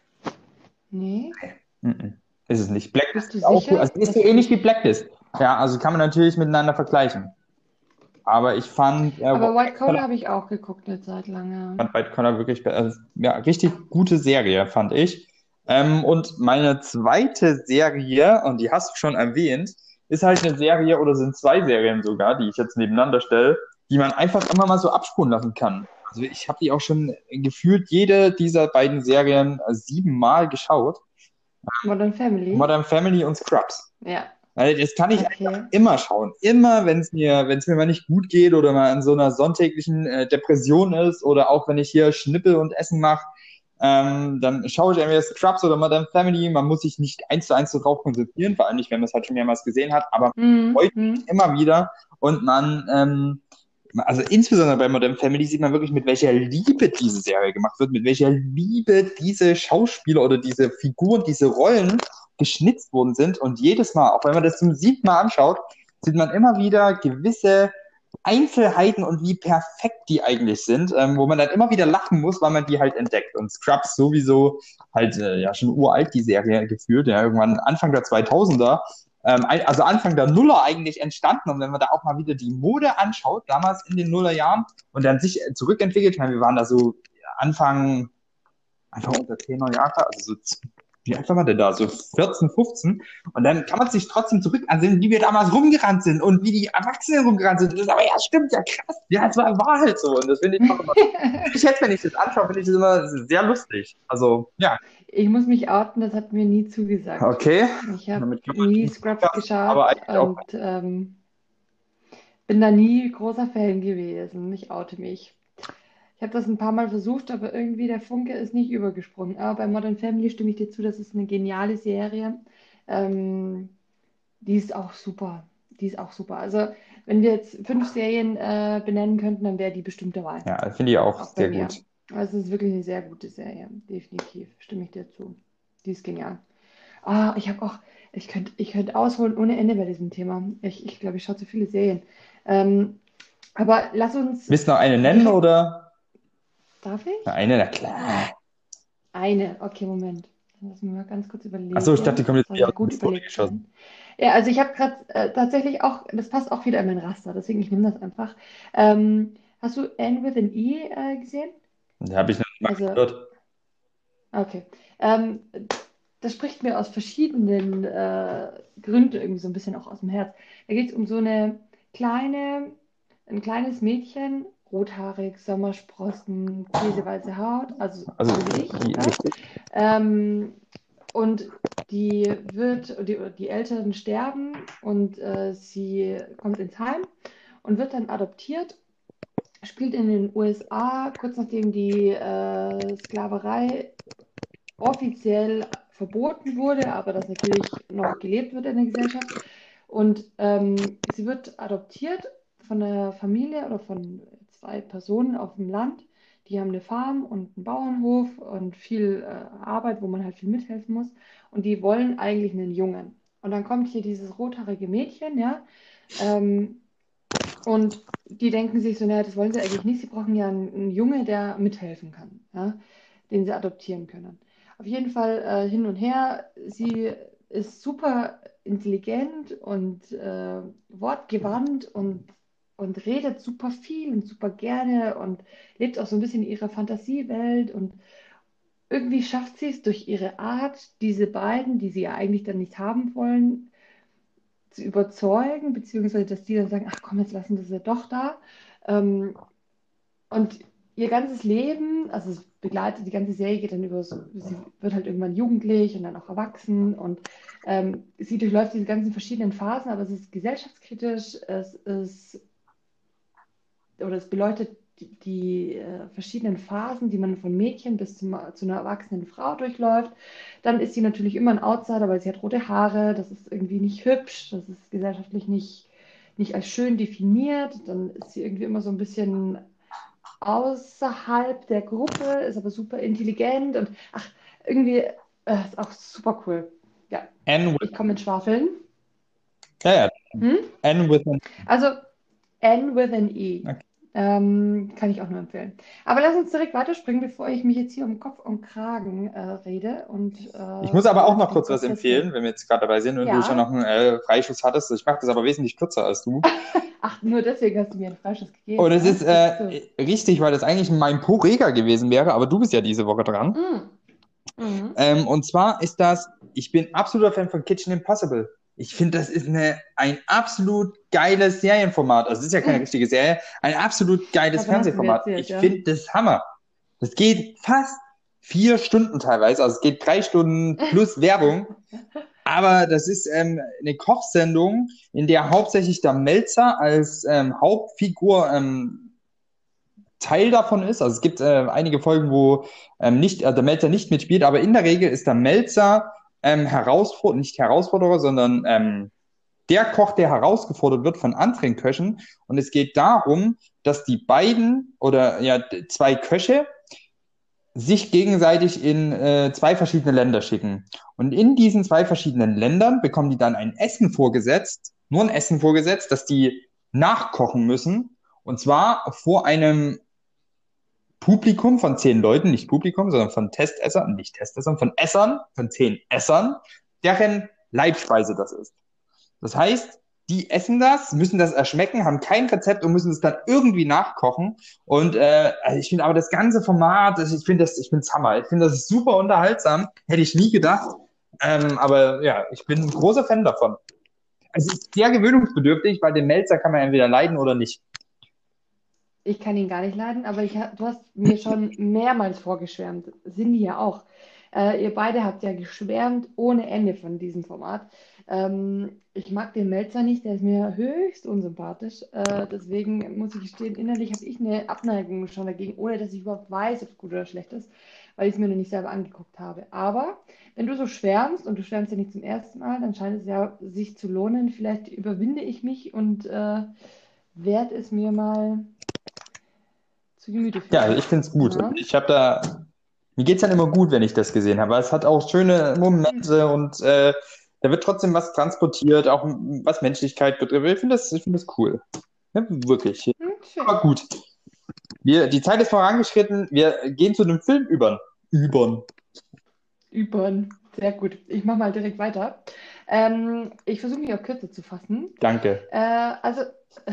Nee. mhm. Ist es nicht. Blacklist Bist du ist auch cool. sicher? Also ist Das, so ähnlich wie Blacklist. Ja, also kann man natürlich miteinander vergleichen. Aber ich fand, äh, aber White White Collar Collar, habe ich auch geguckt eine Zeit lang, ja. fand White Collar wirklich, be- also, ja, richtig gute Serie, fand ich. Ähm, und meine zweite Serie, und die hast du schon erwähnt, ist halt eine Serie oder sind zwei Serien sogar, die ich jetzt nebeneinander stelle, die man einfach immer mal so abspulen lassen kann. Also ich habe die auch schon gefühlt jede dieser beiden Serien äh, siebenmal geschaut. Modern Family? Modern Family und Scrubs. Ja. Weil das kann ich Okay. einfach immer schauen. Immer, wenn es mir, wenn es mir mal nicht gut geht oder mal in so einer sonntäglichen äh, Depression ist oder auch wenn ich hier Schnippel und Essen mache, ähm, dann schaue ich entweder Scrubs oder Modern Family. Man muss sich nicht eins zu eins so drauf konzentrieren, vor allem nicht, wenn man es halt schon mehrmals gesehen hat, aber man freut sich Mhm. immer wieder und man, ähm, also insbesondere bei Modern Family sieht man wirklich, mit welcher Liebe diese Serie gemacht wird, mit welcher Liebe diese Schauspieler oder diese Figuren, diese Rollen geschnitzt worden sind. Und jedes Mal, auch wenn man das zum siebten Mal anschaut, sieht man immer wieder gewisse Einzelheiten und wie perfekt die eigentlich sind, ähm, wo man dann immer wieder lachen muss, weil man die halt entdeckt. Und Scrubs sowieso halt äh, ja schon uralt, die Serie gefühlt, ja, irgendwann Anfang der zweitausender. Ähm, ein- also Anfang der Nuller eigentlich entstanden. Und wenn man da auch mal wieder die Mode anschaut, damals in den Nullerjahren und dann sich äh, zurückentwickelt, ich meine, wir waren da so Anfang, Anfang unter zehner Jahre, also so, wie alt war man denn da? So vierzehn, fünfzehn. Und dann kann man sich trotzdem zurück ansehen, wie wir damals rumgerannt sind und wie die Erwachsenen rumgerannt sind. Das ist aber ja, stimmt, ja krass. Ja, es war, war halt so. Und das finde ich auch immer, ich jetzt, wenn ich das anschaue, finde ich das immer sehr lustig. Also, ja. Ich muss mich outen, das hat mir nie zugesagt. Okay. Ich habe Damit kann man nie nicht Scrubs podcasten, aber geschaut eigentlich auch. und ähm, bin da nie großer Fan gewesen. Ich oute mich. Ich habe das ein paar Mal versucht, aber irgendwie der Funke ist nicht übergesprungen. Aber bei Modern Family stimme ich dir zu, das ist eine geniale Serie. Ähm, die ist auch super. Die ist auch super. Also, wenn wir jetzt fünf Serien äh, benennen könnten, dann wäre die bestimmt dabei. Ja, finde ich auch Auch bei sehr mir. gut. Also, es ist wirklich eine sehr gute Serie. Definitiv. Stimme ich dir zu. Die ist genial. Ah, ich habe auch, ich könnte ich könnt ausholen ohne Ende bei diesem Thema. Ich, ich glaube, ich schaue zu viele Serien. Ähm, aber lass uns Willst du noch eine nennen direkt, oder? darf ich? Na, eine, na klar. Eine, okay, Moment. Lass mich mal ganz kurz überlegen. Achso, ich dachte, die kommt jetzt Soll eher ja aus gut dem Pistole überlegt geschossen. sein. Ja, also ich habe gerade äh, tatsächlich auch, das passt auch wieder in mein Raster, deswegen ich nehme das einfach. Ähm, hast du Anne with an E äh, gesehen? Da habe ich noch nicht mal Also, gehört. okay. Ähm, das spricht mir aus verschiedenen äh, Gründen irgendwie so ein bisschen auch aus dem Herz. Da geht es um so eine kleine, ein kleines Mädchen, rothaarig, Sommersprossen, käseweiße Haut, also Also, so wie ich, die- ja. Ähm, und die wird, die, die Eltern sterben und äh, sie kommt ins Heim und wird dann adoptiert, spielt in den U S A, kurz nachdem die äh, Sklaverei offiziell verboten wurde, aber das natürlich noch gelebt wird in der Gesellschaft. Und ähm, sie wird adoptiert von einer Familie oder von zwei Personen auf dem Land. Die haben eine Farm und einen Bauernhof und viel äh, Arbeit, wo man halt viel mithelfen muss. Und die wollen eigentlich einen Jungen. Und dann kommt hier dieses rothaarige Mädchen, ja. Ähm, und die denken sich so, naja, das wollen sie eigentlich nicht. Sie brauchen ja einen, einen Junge, der mithelfen kann, ja, den sie adoptieren können. Auf jeden Fall äh, hin und her. Sie ist super intelligent und äh, wortgewandt und, und redet super viel und super gerne und lebt auch so ein bisschen in ihrer Fantasiewelt. Und irgendwie schafft sie es durch ihre Art, diese beiden, die sie ja eigentlich dann nicht haben wollen, zu überzeugen, beziehungsweise dass die dann sagen, ach komm, jetzt lassen wir sie doch da. Ähm, und ihr ganzes Leben, also es begleitet, die ganze Serie geht dann über, so, sie wird halt irgendwann jugendlich und dann auch erwachsen und ähm, sie durchläuft diese ganzen verschiedenen Phasen, aber es ist gesellschaftskritisch, es ist, oder es beleuchtet die, die äh, verschiedenen Phasen, die man von Mädchen bis zum, zu einer erwachsenen Frau durchläuft. Dann ist sie natürlich immer ein Outsider, weil sie hat rote Haare, das ist irgendwie nicht hübsch, das ist gesellschaftlich nicht, nicht als schön definiert. Dann ist sie irgendwie immer so ein bisschen außerhalb der Gruppe, ist aber super intelligent und ach, irgendwie äh, ist auch super cool. Ja, Anne with, ich komme mit Schwafeln. ja, ja, Hm? Anne with an, Also N with an E. okay. Ähm, kann ich auch nur empfehlen. Aber lass uns direkt weiterspringen, bevor ich mich jetzt hier um Kopf und Kragen äh, rede. Und, äh, Ich muss aber auch noch den kurz was Prozess empfehlen, hier- wenn wir jetzt gerade dabei sind und du Ja. schon noch einen äh, Freischuss hattest. Ich mache das aber wesentlich kürzer als du. Ach, nur deswegen hast du mir einen Freischuss gegeben. Und es ne? ist äh, richtig, weil das eigentlich mein Porega gewesen wäre, aber du bist ja diese Woche dran. Mm. Mhm. Ähm, und zwar ist das, ich bin absoluter Fan von Kitchen Impossible. Ich finde, das ist eine, ein absolut geiles Serienformat. Also es ist ja keine Mhm. richtige Serie, ein absolut geiles Davon hast du mir Fernsehformat. erzählt, Ich ja. finde das Hammer. Das geht fast vier Stunden teilweise, also es geht drei Stunden plus Werbung. Aber das ist ähm, eine Kochsendung, in der hauptsächlich der Melzer als ähm, Hauptfigur ähm, Teil davon ist. Also es gibt äh, einige Folgen, wo ähm, nicht, äh, der Melzer nicht mitspielt, aber in der Regel ist der Melzer ähm, Herausforderer, nicht Herausforderer, sondern ähm, der Koch, der herausgefordert wird von anderen Köchen. Und es geht darum, dass die beiden oder ja zwei Köche sich gegenseitig in äh, zwei verschiedene Länder schicken. Und in diesen zwei verschiedenen Ländern bekommen die dann ein Essen vorgesetzt, nur ein Essen vorgesetzt, das die nachkochen müssen. Und zwar vor einem Publikum von zehn Leuten, nicht Publikum, sondern von Testessern, nicht Testessern, von Essern, von zehn Essern, deren Leibspeise das ist. Das heißt, die essen das, müssen das erschmecken, haben kein Rezept und müssen es dann irgendwie nachkochen. Und äh, also ich finde aber das ganze Format, also ich finde das, ich finde es Hammer. Ich finde das super unterhaltsam. Hätte ich nie gedacht. Ähm, aber ja, ich bin ein großer Fan davon. Es ist sehr gewöhnungsbedürftig, weil den Melzer kann man entweder leiden oder nicht. Ich kann ihn gar nicht leiden, aber ich, ha- du hast mir schon mehrmals vorgeschwärmt. Cindy ja auch. Äh, ihr beide habt ja geschwärmt ohne Ende von diesem Format. Ähm, ich mag den Melzer nicht, der ist mir höchst unsympathisch. Äh, deswegen muss ich gestehen, innerlich habe ich eine Abneigung schon dagegen, ohne dass ich überhaupt weiß, ob es gut oder schlecht ist, weil ich es mir noch nicht selber angeguckt habe. Aber wenn du so schwärmst, und du schwärmst ja nicht zum ersten Mal, dann scheint es ja sich zu lohnen. Vielleicht überwinde ich mich und äh, werde es mir mal zu Gemüte führen. Ja, also ich finde es gut. Ja. Ich habe da, mir geht's dann immer gut, wenn ich das gesehen habe. Weil es hat auch schöne Momente und äh, da wird trotzdem was transportiert, auch was Menschlichkeit betrifft. Ich finde das, ich finde das cool. Ja, wirklich. Hm, schön. Aber gut. Wir, die Zeit ist vorangeschritten. Wir gehen zu dem Film über. Übern. Übern. Sehr gut. Ich mache mal direkt weiter. Ähm, ich versuche mich auch kürzer zu fassen. Danke. Äh, also,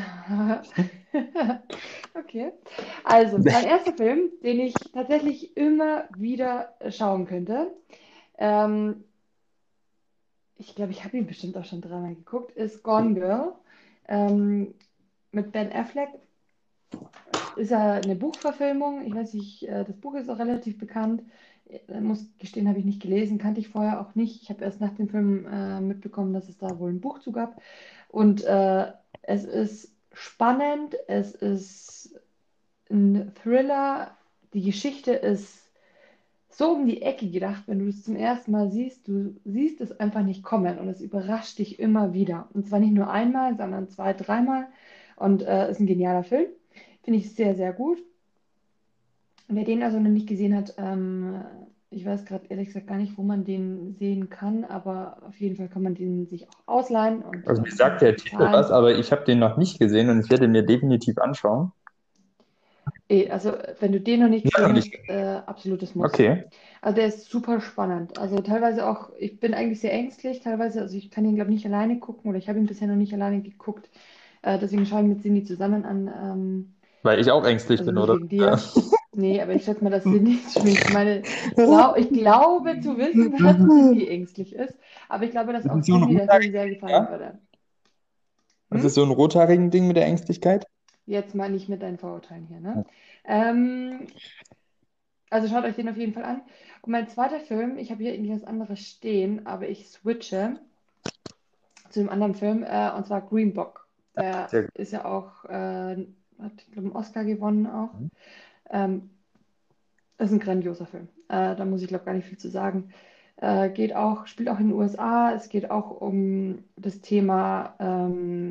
okay. Also, mein erster Film, den ich tatsächlich immer wieder schauen könnte, ähm, ich glaube, ich habe ihn bestimmt auch schon dreimal geguckt, ist Gone Girl ähm, mit Ben Affleck. Ist ja eine Buchverfilmung. Ich weiß nicht, äh, das Buch ist auch relativ bekannt. Ich muss gestehen, habe ich nicht gelesen, kannte ich vorher auch nicht. Ich habe erst nach dem Film äh, mitbekommen, dass es da wohl ein Buch zu gab. Und äh, es ist spannend, es ist ein Thriller. Die Geschichte ist so um die Ecke gedacht, wenn du es zum ersten Mal siehst. Du siehst es einfach nicht kommen und es überrascht dich immer wieder. Und zwar nicht nur einmal, sondern zwei, dreimal. Und äh, ist ein genialer Film. Finde ich sehr, sehr gut. Wer den also noch nicht gesehen hat, ähm, ich weiß gerade ehrlich gesagt gar nicht, wo man den sehen kann, aber auf jeden Fall kann man den sich auch ausleihen und Also mir äh, sagt der Titel bezahlen. was, aber ich habe den noch nicht gesehen und ich werde ihn mir definitiv anschauen. Eh, Also, wenn du den noch nicht Ja, noch gesehen nicht. hast, äh, absolutes Muss. Okay. Also, der ist super spannend. Also, teilweise auch, ich bin eigentlich sehr ängstlich, teilweise, also ich kann ihn, glaube ich, nicht alleine gucken oder ich habe ihn bisher noch nicht alleine geguckt. Äh, deswegen schaue ich mit Cindy zusammen an. Ähm, Weil ich auch ängstlich also bin, nicht oder? wegen dir. Nee, aber ich schätze mal, dass Cindy, ich meine, glaub, ich glaube zu wissen, dass Cindy ängstlich ist, aber ich glaube, dass Das auch ist so ein Cindy der Film sehr rothaariges Ding, gefallen ja? würde. Das Hm? ist so ein rothaarigen Ding mit der Ängstlichkeit? Jetzt mal nicht mit deinen Vorurteilen hier, ne? Ähm, also schaut euch den auf jeden Fall an. Und mein zweiter Film, ich habe hier irgendwie was anderes stehen, aber ich switche zu einem anderen Film, äh, und zwar Green Book. Der Sehr gut. ist ja auch, äh, hat, ich glaube, einen Oscar gewonnen auch. Ähm, ist ein grandioser Film. Äh, da muss ich, glaube gar nicht viel zu sagen. Äh, geht auch, spielt auch in den U S A. Es geht auch um das Thema ähm,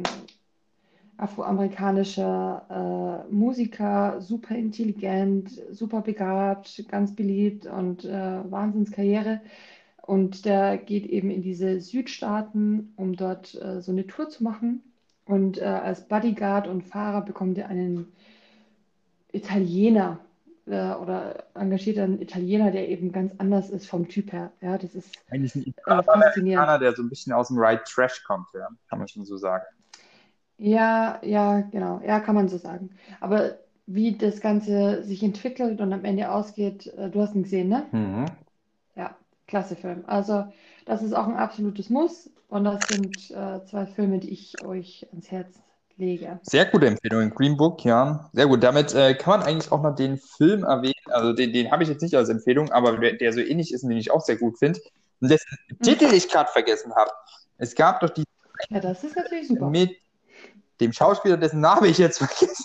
afroamerikanischer äh, Musiker, super intelligent, super begabt, ganz beliebt und äh, Wahnsinnskarriere. Und der geht eben in diese Südstaaten, um dort äh, so eine Tour zu machen. Und äh, als Bodyguard und Fahrer bekommt er einen Italiener äh, oder engagiert einen Italiener, der eben ganz anders ist vom Typ her. Ja, das ist Eigentlich ein äh, faszinierend. Italo-Amerikaner, der so ein bisschen aus dem Right Trash kommt, ja. Kann man schon so sagen. Ja, ja, genau. Ja, kann man so sagen. Aber wie das Ganze sich entwickelt und am Ende ausgeht, äh, du hast ihn gesehen, ne? Mhm. Ja, klasse Film. Also, das ist auch ein absolutes Muss. Und das sind äh, zwei Filme, die ich euch ans Herz lege. Sehr gute Empfehlung. Green Book, ja. Sehr gut. Damit äh, kann man eigentlich auch noch den Film erwähnen. Also den, den habe ich jetzt nicht als Empfehlung, aber der, der so ähnlich ist und den ich auch sehr gut finde. Und dessen Hm? Titel ich gerade vergessen habe. Es gab doch die Ja, das ist natürlich super. mit dem Schauspieler, dessen Name ich jetzt vergessen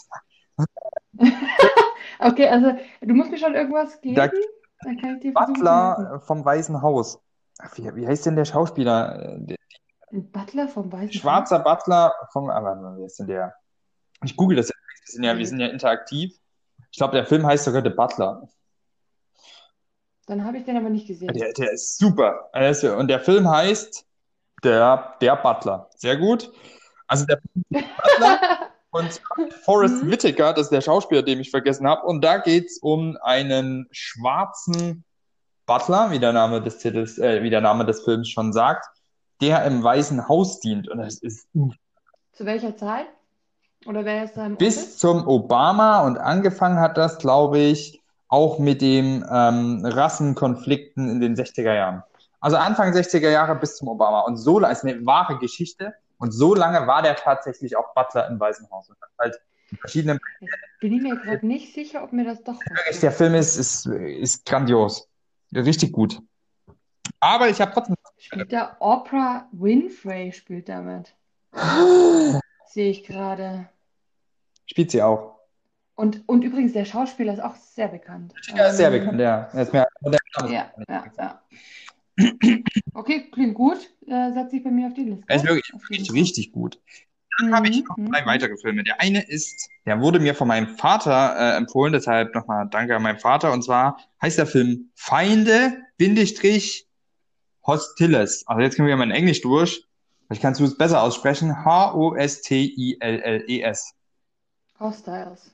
Okay, also du musst mir schon irgendwas habe. Da geben, dann kann ich dir versuchen zu helfen. Butler vom Weißen Haus. Ach, wie, wie heißt denn der Schauspieler? Der Ein Butler vom Weißen Haus? schwarzer Butler vom. Ah, warte mal, wer ist denn der? Ich google das jetzt. Wir sind ja, wir Nee. sind ja interaktiv. Ich glaube, der Film heißt sogar The Butler. Dann habe ich den aber nicht gesehen. Der, der ist super. Also, und der Film heißt Der, der Butler. Sehr gut. Also der Butler und Forrest Mhm. Whitaker, das ist der Schauspieler, den ich vergessen habe. Und da geht es um einen schwarzen Butler, wie der Name des Titels, äh, wie der Name des Films schon sagt, der im Weißen Haus dient. Und das ist Zu welcher Zeit? Oder wer ist da im bis Office? zum Obama und angefangen hat das, glaube ich, auch mit den ähm, Rassenkonflikten in den sechziger Jahren. Also Anfang sechziger Jahre bis zum Obama. Und so ist eine wahre Geschichte. Und so lange war der tatsächlich auch Butler im Weißen Haus. Und hat halt in verschiedenen. Jetzt bin ich mir gerade nicht sicher, ob mir das doch was Wirklich, sagt. der Film ist, ist, ist grandios. Richtig gut. Aber ich habe trotzdem. Spielt da Oprah Winfrey spielt damit. Sehe ich gerade. Spielt sie auch. Und, und übrigens, der Schauspieler ist auch sehr bekannt. Ja, ist sehr Ähm, bekannt, ja. Er ist mehr, der Name ja, ist ja, ja. Okay, klingt gut. Äh, setzt sich bei mir auf die Liste. Er ist wirklich Auf jeden richtig, Fall. richtig gut. Dann habe ich noch Mhm, drei mhm. weitere Filme. Der eine ist, der wurde mir von meinem Vater äh, empfohlen, deshalb nochmal danke an meinen Vater. Und zwar heißt der Film Feinde, Bindestrich, Hostiles. Also jetzt können wir mal in Englisch durch. Vielleicht kannst du es besser aussprechen. H O S T I L L E S. Hostiles.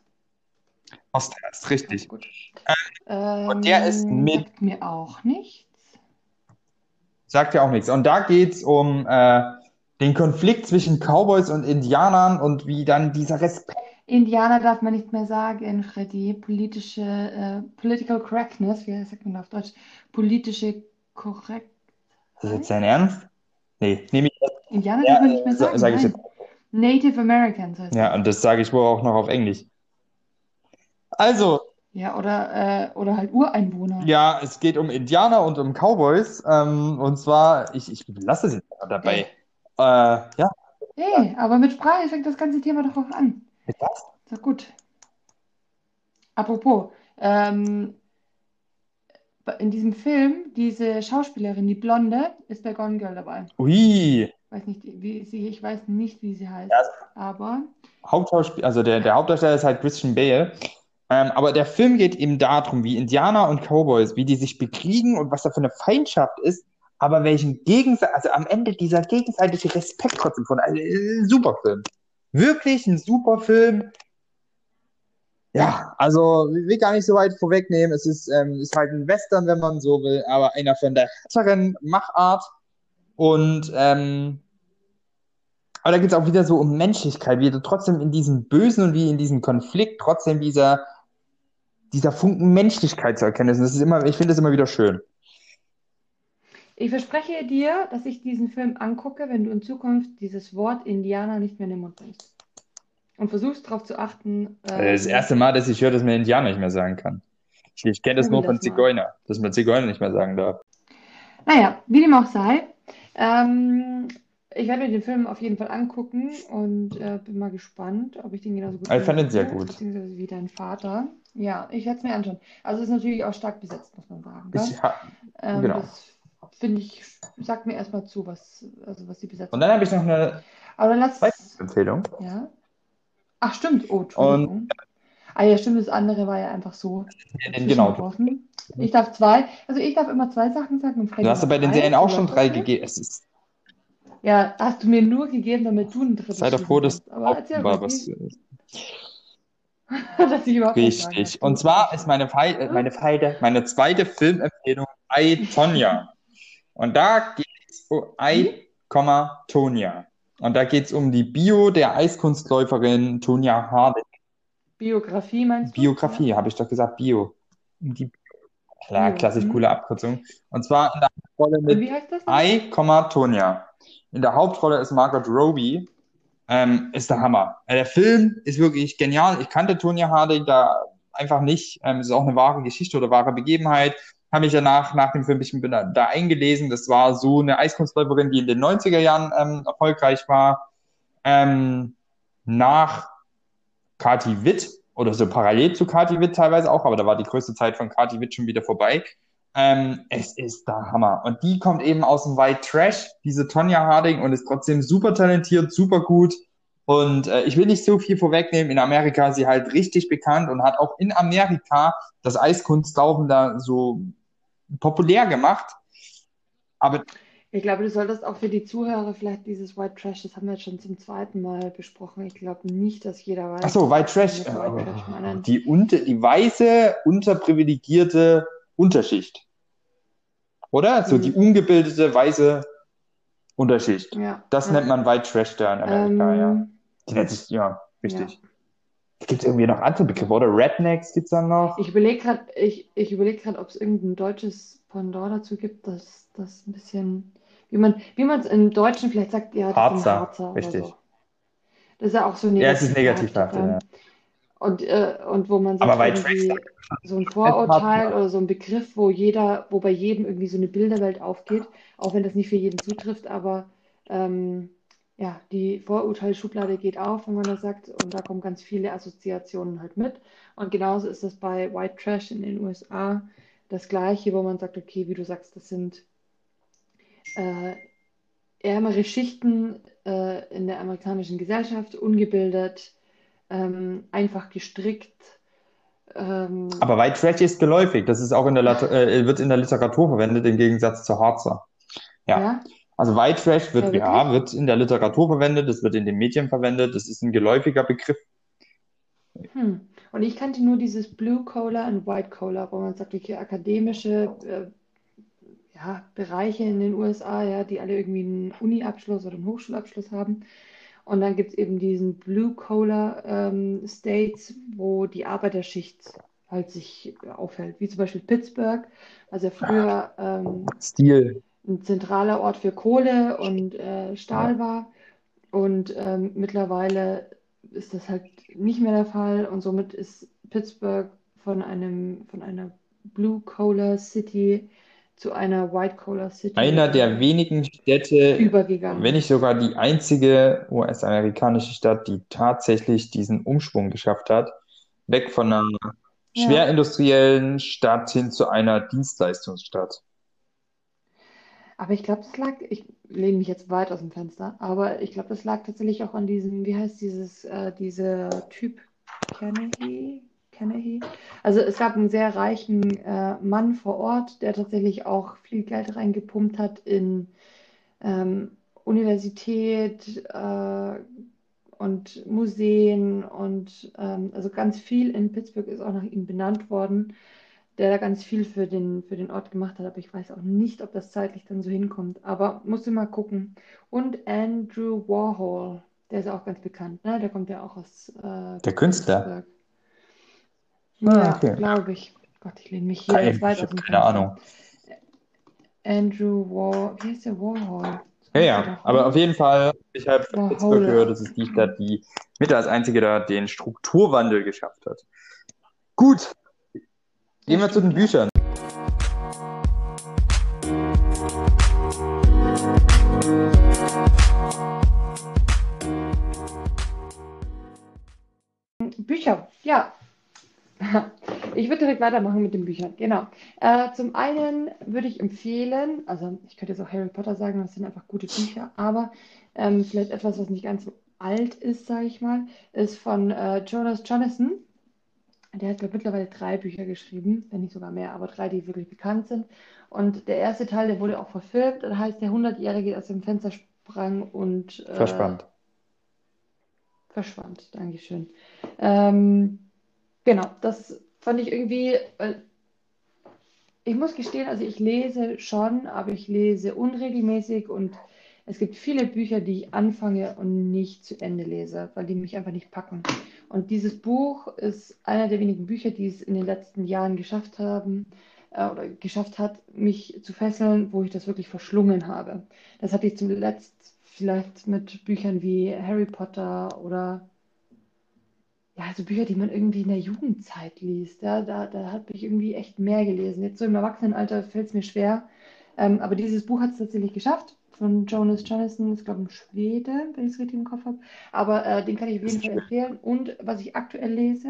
Hostiles, Ganz richtig. gut. Und der ist Ähm, mit sagt mir auch nichts. Sagt ja auch nichts. Und da geht's um äh, den Konflikt zwischen Cowboys und Indianern und wie dann dieser Respekt. Indianer darf man nicht mehr sagen, Freddy. Politische, äh, Political Correctness, wie sagt man auf Deutsch? Politische Korrektheit? Ist das jetzt dein Ernst? Nee, nehme ich. Indianer Ja, darf man nicht mehr äh, sa- sagen, sage ich jetzt. nein. Native Americans heißt Ja, das. und das sage ich wohl auch noch auf Englisch. Also, Ja, oder, äh, oder halt Ureinwohner. ja, es geht um Indianer und um Cowboys. Ähm, und zwar, ich, ich lasse es jetzt mal dabei. Äh, ja, Hey, aber mit Sprache fängt das ganze Thema doch auch an. mit was? Ist doch gut. Apropos, ähm, in diesem Film, diese Schauspielerin, die Blonde, ist bei Gone Girl dabei. Ui, Weiß nicht, wie sie, ich weiß nicht, wie sie heißt, Ja. aber Hauptschauspiel, also der, der Hauptdarsteller ist halt Christian Bale. Ähm, aber der Film geht eben darum, wie Indianer und Cowboys, wie die sich bekriegen und was da für eine Feindschaft ist, aber welchen Gegensatz, also am Ende dieser gegenseitige Respekt trotzdem von, also äh, super Film. Wirklich ein super Film. Ja, also ich will gar nicht so weit vorwegnehmen. Es ist, ähm, ist halt ein Western, wenn man so will, aber einer von der härteren Machart. Und ähm, aber da geht es auch wieder so um Menschlichkeit, wie du trotzdem in diesem Bösen und wie in diesem Konflikt trotzdem dieser, dieser Funken Menschlichkeit zu erkennen ist. Und das ist immer, ich finde das immer wieder schön. ich verspreche dir, dass ich diesen Film angucke, wenn du in Zukunft dieses Wort Indianer nicht mehr in den Mund nimmst. Und versuchst darauf zu achten, Äh, Das ähm, erste Mal, dass ich höre, dass man Indianer nicht mehr sagen kann. Ich, ich kenne das google nur von das mal. Zigeuner, dass man Zigeuner nicht mehr sagen darf. Naja, wie dem auch sei. Ähm, ich werde mir den Film auf jeden Fall angucken und äh, bin mal gespannt, ob ich den genauso gut Aber ich fand finde ihn sehr wie du, gut. beziehungsweise wie dein Vater. Ja, ich werde es mir anschauen. Also es ist natürlich auch stark besetzt, muss man sagen. Gell? Ich, ha- Ähm, genau. Das finde ich, sagt mir erstmal zu, was, also was die Besetzung Und dann habe ich noch angeht. eine Aber dann lass, zweite Empfehlung. ja. Ach, stimmt. Oh, Und Entschuldigung. Ah ja, stimmt, das andere war ja einfach so genau, du, zwischengeworfen. Ich darf zwei, also ich darf immer zwei Sachen sagen und du Freddy hast ja darf bei den drei. Serien So auch schon läuft drei das hier. gegeben. Es ist, Ja, hast du mir nur gegeben, damit du ein drittes sei doch schießen froh, dass kannst. Aber erzähl war ruhig, was. wie, dass ich überhaupt was sagen darf. Richtig. Und zwar ist meine, Fei äh, meine, Feide, meine zweite Filmempfehlung I, Tonya. Und da geht es um Wie? I, Komma, Tonya. Und da geht es um die Bio der Eiskunstläuferin Tonya Harding. Biografie meinst du? Biografie, Ja. habe ich doch gesagt, Bio. Um die Klar, Bio. klassisch Hm. coole Abkürzung. Und zwar in der Hauptrolle Und mit wie heißt das nochmal? I, Komma, Tonya. In der Hauptrolle ist Margot Robbie. Ähm, ist der Hammer. Äh, Der Film ist wirklich genial. Ich kannte Tonya Harding da einfach nicht. Ähm, es ist auch eine wahre Geschichte oder wahre Begebenheit. Habe ich danach, nach dem Film, ich bin da, da eingelesen. Das war so eine Eiskunstläuferin, die in den neunziger Jahren ähm, erfolgreich war. Ähm, nach Kati Witt oder so parallel zu Kati Witt teilweise auch, aber da war die größte Zeit von Kati Witt schon wieder vorbei. Ähm, es ist der Hammer. Und die kommt eben aus dem White Trash, diese Tonya Harding, und ist trotzdem super talentiert, super gut. Und äh, ich will nicht so viel vorwegnehmen. In Amerika ist sie halt richtig bekannt und hat auch in Amerika das Eiskunstlaufen da so populär gemacht. Aber Ich glaube, du solltest auch für die Zuhörer vielleicht dieses White Trash, das haben wir jetzt schon zum zweiten Mal besprochen. Ich glaube nicht, dass jeder weiß, ach so, White was Trash, wir mit White Trash meinen. die, unter, die weiße, unterprivilegierte Unterschicht. Oder? So die Hm. ungebildete, weiße Unterschicht. Ja, Das ja. nennt man White Trash da in Amerika, ja. Ähm, Die nennt sich, ja, ja. richtig. Gibt es irgendwie noch andere Begriffe, oder? Rednecks gibt es dann noch? Ich überlege gerade, ich, ich überleg grad, ob es irgendein deutsches Pendant dazu gibt, dass das ein bisschen, wie man, wie man es im Deutschen vielleicht sagt, ja, das sind Harzer, Harzer oder richtig. so. Das ist ja auch so Ja, es ist negativ negativ behaftet. behaftet, ja. Ähm, und, äh, und wo man Aber sich White Trash irgendwie so ein ist Vorurteil Harzer. oder so ein Begriff, wo jeder, wo bei jedem irgendwie so eine Bilderwelt aufgeht, auch wenn das nicht für jeden zutrifft, aber ähm, ja, die Vorurteilsschublade geht auf, wenn man das sagt, und da kommen ganz viele Assoziationen halt mit. Und genauso ist das bei White Trash in den U S A das Gleiche, wo man sagt, okay, wie du sagst, das sind äh, ärmere Schichten äh, in der amerikanischen Gesellschaft, ungebildet, ähm, einfach gestrickt. Ähm, Aber White Trash ist geläufig. Das ist auch in der, Lat äh, wird in der Literatur verwendet, im Gegensatz zu Harzer. Ja. ja, Also White Trash wird, ja, ja, wirklich? wird in der Literatur verwendet, es wird in den Medien verwendet, das ist ein geläufiger Begriff. Hm. Und ich kannte nur dieses Blue Collar und White Collar, wo man sagt, okay, akademische, äh, ja, Bereiche in den U S A, ja, die alle irgendwie einen Uni-Abschluss oder einen Hochschulabschluss haben. Und dann gibt es eben diesen Blue-Collar ähm, States, wo die Arbeiterschicht halt sich aufhält, wie zum Beispiel Pittsburgh, was ja früher ähm, Stil. ein zentraler Ort für Kohle und äh, Ja. Stahl war. Und ähm, mittlerweile ist das halt nicht mehr der Fall und somit ist Pittsburgh von einem, von einer Blue-Collar City zu einer White-Collar City Einer der äh, wenigen Städte, wenn übergegangen. nicht sogar die einzige U S-amerikanische Stadt, die tatsächlich diesen Umschwung geschafft hat, weg von einer Ja, schwerindustriellen Stadt hin zu einer Dienstleistungsstadt. aber ich glaube, das lag, ich lehne mich jetzt weit aus dem Fenster, aber ich glaube, das lag tatsächlich auch an diesem, wie heißt dieses, äh, dieser Typ Kennedy? Kennedy? Also es gab einen sehr reichen äh, Mann vor Ort, der tatsächlich auch viel Geld reingepumpt hat in ähm, Universität äh, und Museen und ähm, also ganz viel in Pittsburgh ist auch nach ihm benannt worden, der da ganz viel für den, für den Ort gemacht hat, aber ich weiß auch nicht, ob das zeitlich dann so hinkommt. Aber musst du mal gucken. Und Andrew Warhol, der ist ja auch ganz bekannt, ne? Der kommt ja auch aus äh, Der Künstler. Pittsburgh. Ah, Ja, okay. glaube ich. Gott, ich lehne mich hier Kein, jetzt weit ich aus habe dem keine Fenster. Ahnung. Andrew War, wie heißt der Warhol? Ja, Heißt der ja, doch, aber oder? auf jeden Fall, ich habe von Pittsburgh Warhol. gehört, das ist die Stadt, die mit als einzige da den Strukturwandel geschafft hat. Gut, gehen wir zu den stimmt, ja. Büchern. Bücher, ja. Ich würde direkt weitermachen mit den Büchern. Genau. Äh, zum einen würde ich empfehlen, also ich könnte jetzt auch Harry Potter sagen, das sind einfach gute Bücher, aber ähm, vielleicht etwas, was nicht ganz so alt ist, sage ich mal, ist von äh, Jonas Jonasson. Der hat, glaube ich, mittlerweile drei Bücher geschrieben, wenn nicht sogar mehr, aber drei, die wirklich bekannt sind. Und der erste Teil, der wurde auch verfilmt, das heißt, der Hundertjährige aus dem Fenster sprang und äh, Verspannt. verschwand. Dankeschön. Ähm, genau, das fand ich irgendwie, äh, ich muss gestehen, also ich lese schon, aber ich lese unregelmäßig und es gibt viele Bücher, die ich anfange und nicht zu Ende lese, weil die mich einfach nicht packen. Und dieses Buch ist einer der wenigen Bücher, die es in den letzten Jahren geschafft haben, äh, oder geschafft hat, mich zu fesseln, wo ich das wirklich verschlungen habe. Das hatte ich zuletzt vielleicht mit Büchern wie Harry Potter oder ja, so Bücher, die man irgendwie in der Jugendzeit liest. Ja, da, da habe ich irgendwie echt mehr gelesen. Jetzt so im Erwachsenenalter fällt es mir schwer. Ähm, aber dieses Buch hat es tatsächlich geschafft. Von Jonas Jonasson, ist glaube ich ein Schwede, wenn ich es richtig im Kopf habe. Aber äh, den kann ich auf jeden Fall empfehlen. Und was ich aktuell lese,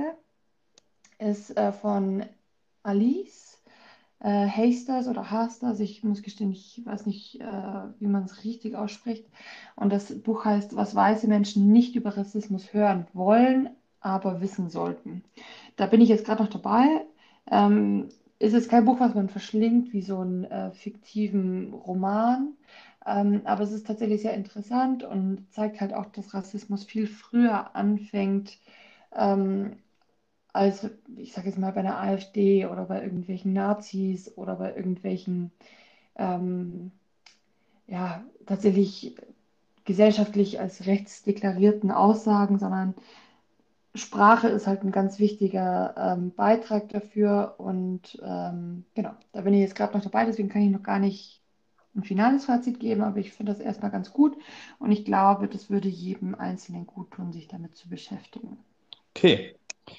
ist äh, von Alice äh, Hasters oder Hasters. Ich muss gestehen, ich weiß nicht, äh, wie man es richtig ausspricht. Und das Buch heißt, was weiße Menschen nicht über Rassismus hören wollen, aber wissen sollten. Da bin ich jetzt gerade noch dabei. Ähm, ist es kein Buch, was man verschlingt, wie so einen äh, fiktiven Roman. Ähm, aber es ist tatsächlich sehr interessant und zeigt halt auch, dass Rassismus viel früher anfängt, ähm, als, ich sage jetzt mal, bei einer AfD oder bei irgendwelchen Nazis oder bei irgendwelchen, ähm, ja, tatsächlich gesellschaftlich als rechts deklarierten Aussagen, sondern Sprache ist halt ein ganz wichtiger ähm, Beitrag dafür und ähm, genau, da bin ich jetzt gerade noch dabei, deswegen kann ich noch gar nicht ein finales Fazit geben, aber ich finde das erstmal ganz gut und ich glaube, das würde jedem Einzelnen gut tun, sich damit zu beschäftigen. Okay,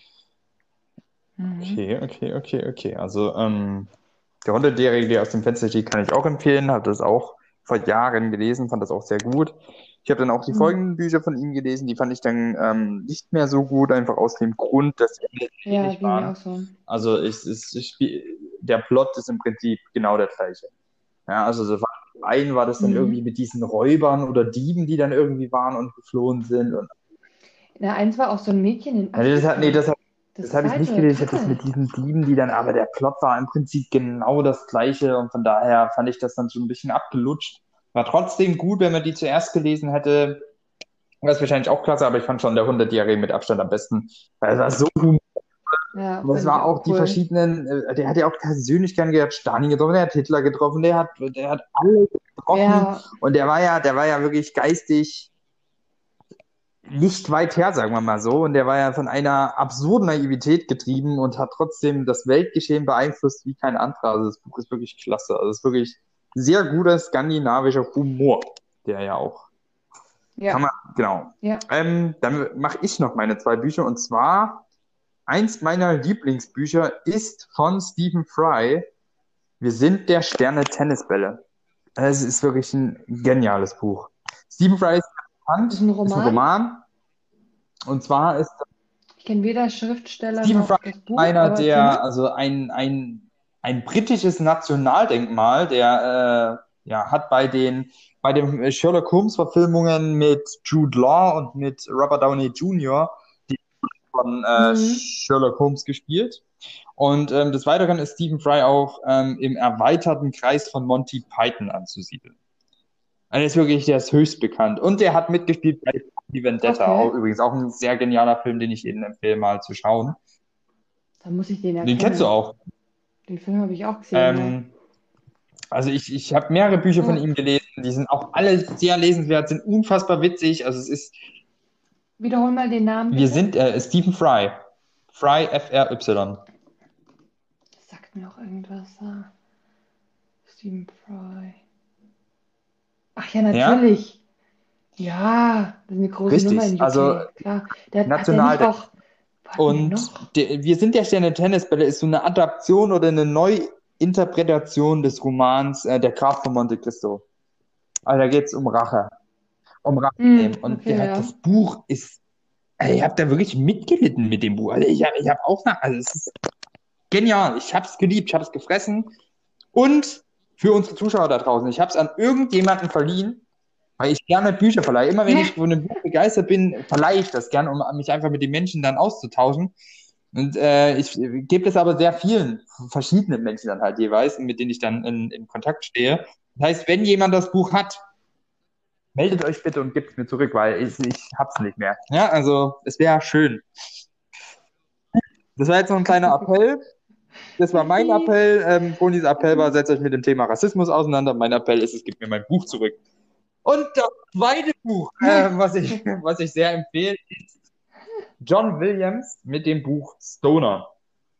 Mhm. okay, okay, okay, okay. Also, ähm, der Hundertjährige, der aus dem Fenster steht, kann ich auch empfehlen. Habe das auch vor Jahren gelesen, fand das auch sehr gut. Ich habe dann auch die Mhm. folgenden Bücher von ihm gelesen, die fand ich dann ähm, nicht mehr so gut, einfach aus dem Grund, dass sie Ja, ähnlich ging mir waren. auch so. Also ich, ich, ich spiel, der Plot ist im Prinzip genau der gleiche. Ja, also so war, zum einen war das dann Mhm. irgendwie mit diesen Räubern oder Dieben, die dann irgendwie waren und geflohen sind. Und, Na, eins war auch so ein Mädchen in ja, nee, das hat, nee, Afrika. das, hat- Das das habe ich nicht zweite, gelesen. Ich habe das dritte. mit diesen Dieben, die dann, aber der Plot war im Prinzip genau das gleiche und von daher fand ich das dann so ein bisschen abgelutscht. War trotzdem gut, wenn man die zuerst gelesen hätte. Wäre es wahrscheinlich auch klasse, aber ich fand schon der Hundertjährige mit Abstand am besten, weil es war so humor. Ja, Und das finde ich war auch auch die cool. verschiedenen, äh, der hat ja auch persönlich gern gehabt, Stalin getroffen, der hat Hitler getroffen, der hat, der hat alle getroffen Ja, und der war ja, der war ja wirklich geistig nicht weit her, sagen wir mal so. Und der war ja von einer absurden Naivität getrieben und hat trotzdem das Weltgeschehen beeinflusst wie kein anderer. Also das Buch ist wirklich klasse. Also es ist wirklich sehr guter skandinavischer Humor, der ja auch kann man, ja, genau. ja. Ähm, dann mache ich noch meine zwei Bücher und zwar eins meiner Lieblingsbücher ist von Stephen Fry. Wir sind der Sterne Tennisbälle. Es ist wirklich ein geniales Buch. Stephen Fry ist bekannt, Ist ein ist ein Roman. Roman. Und zwar ist Ich kenne weder Schriftsteller Stephen Fry noch das Buch, einer, aber erzähl der, mal. also ein, ein, ein britisches Nationaldenkmal, der äh, ja, hat bei den bei den Sherlock Holmes-Verfilmungen mit Jude Law und mit Robert Downey Junior die von äh, Mhm. Sherlock Holmes gespielt. Und ähm, des Weiteren ist Stephen Fry auch ähm, im erweiterten Kreis von Monty Python anzusiedeln. Also der ist wirklich, der ist höchst bekannt. Und der hat mitgespielt bei Die Vendetta, auch, Okay, übrigens auch ein sehr genialer Film, den ich Ihnen empfehle, mal zu schauen. dann muss ich den ja Den kennst du kennen. auch. Den Film habe ich auch gesehen, ja. Ähm, also ich, ich habe mehrere Bücher von Oh, ihm gelesen, die sind auch alle sehr lesenswert, sind unfassbar witzig. Also es ist, wiederhol mal den Namen wir bitte. sind äh, Stephen Fry. Fry, F R Y. Das sagt mir auch irgendwas. Ah. Stephen Fry. Ach ja, Ja, natürlich. Ja, das ist eine große Nummer in richtig. Also U K, klar. Der, hat der nicht Nationaldenkmal. auch, wo hat denn der Und noch? der, wir sind der Sterne Tennisbälle ist so eine Adaption oder eine Neuinterpretation des Romans äh, Der Graf von Monte Cristo. Also da geht es um Rache, um Rache nehmen. Hm, Und okay, der, ja. das Buch ist, ey, ich habe da wirklich mitgelitten mit dem Buch. Also ich habe ich hab auch nach, also es ist genial. Ich habe es geliebt, ich habe es gefressen. Und für unsere Zuschauer da draußen, ich habe es an irgendjemanden verliehen, weil ich gerne Bücher verleihe. Immer wenn ich von einem Buch begeistert bin, verleihe ich das gerne, um mich einfach mit den Menschen dann auszutauschen. Und äh, ich gebe das aber sehr vielen verschiedenen Menschen dann halt jeweils, mit denen ich dann in, in Kontakt stehe. Das heißt, wenn jemand das Buch hat, meldet euch bitte und gebt es mir zurück, weil ich, ich hab's nicht mehr. Ja, also es wäre schön. Das war jetzt noch ein kleiner Appell. Das war mein Appell. Ähm, Bonis Appell war, setzt euch mit dem Thema Rassismus auseinander. Mein Appell ist, es gibt mir mein Buch zurück. Und das zweite Buch, äh, was ich, was ich sehr empfehle, ist John Williams mit dem Buch Stoner.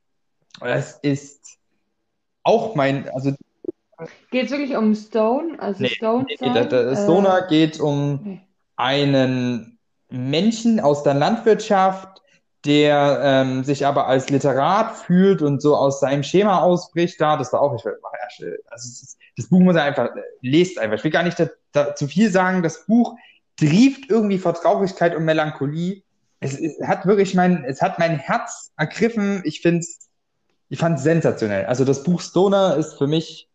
Es ist auch mein, also Geht es wirklich um Stone, also nee, Stone nee, nee, der, sein? der Stoner Äh, geht um nee. einen Menschen aus der Landwirtschaft, der ähm, sich aber als Literat fühlt und so aus seinem Schema ausbricht. Da, das war auch, ich will, also es ist, das Buch muss er einfach, lest einfach. Ich will gar nicht da, da, zu viel sagen. Das Buch trieft irgendwie vor Traurigkeit und Melancholie. Es, es hat wirklich mein, es hat mein Herz ergriffen. Ich finde es, ich fand es sensationell. Also das Buch Stoner ist für mich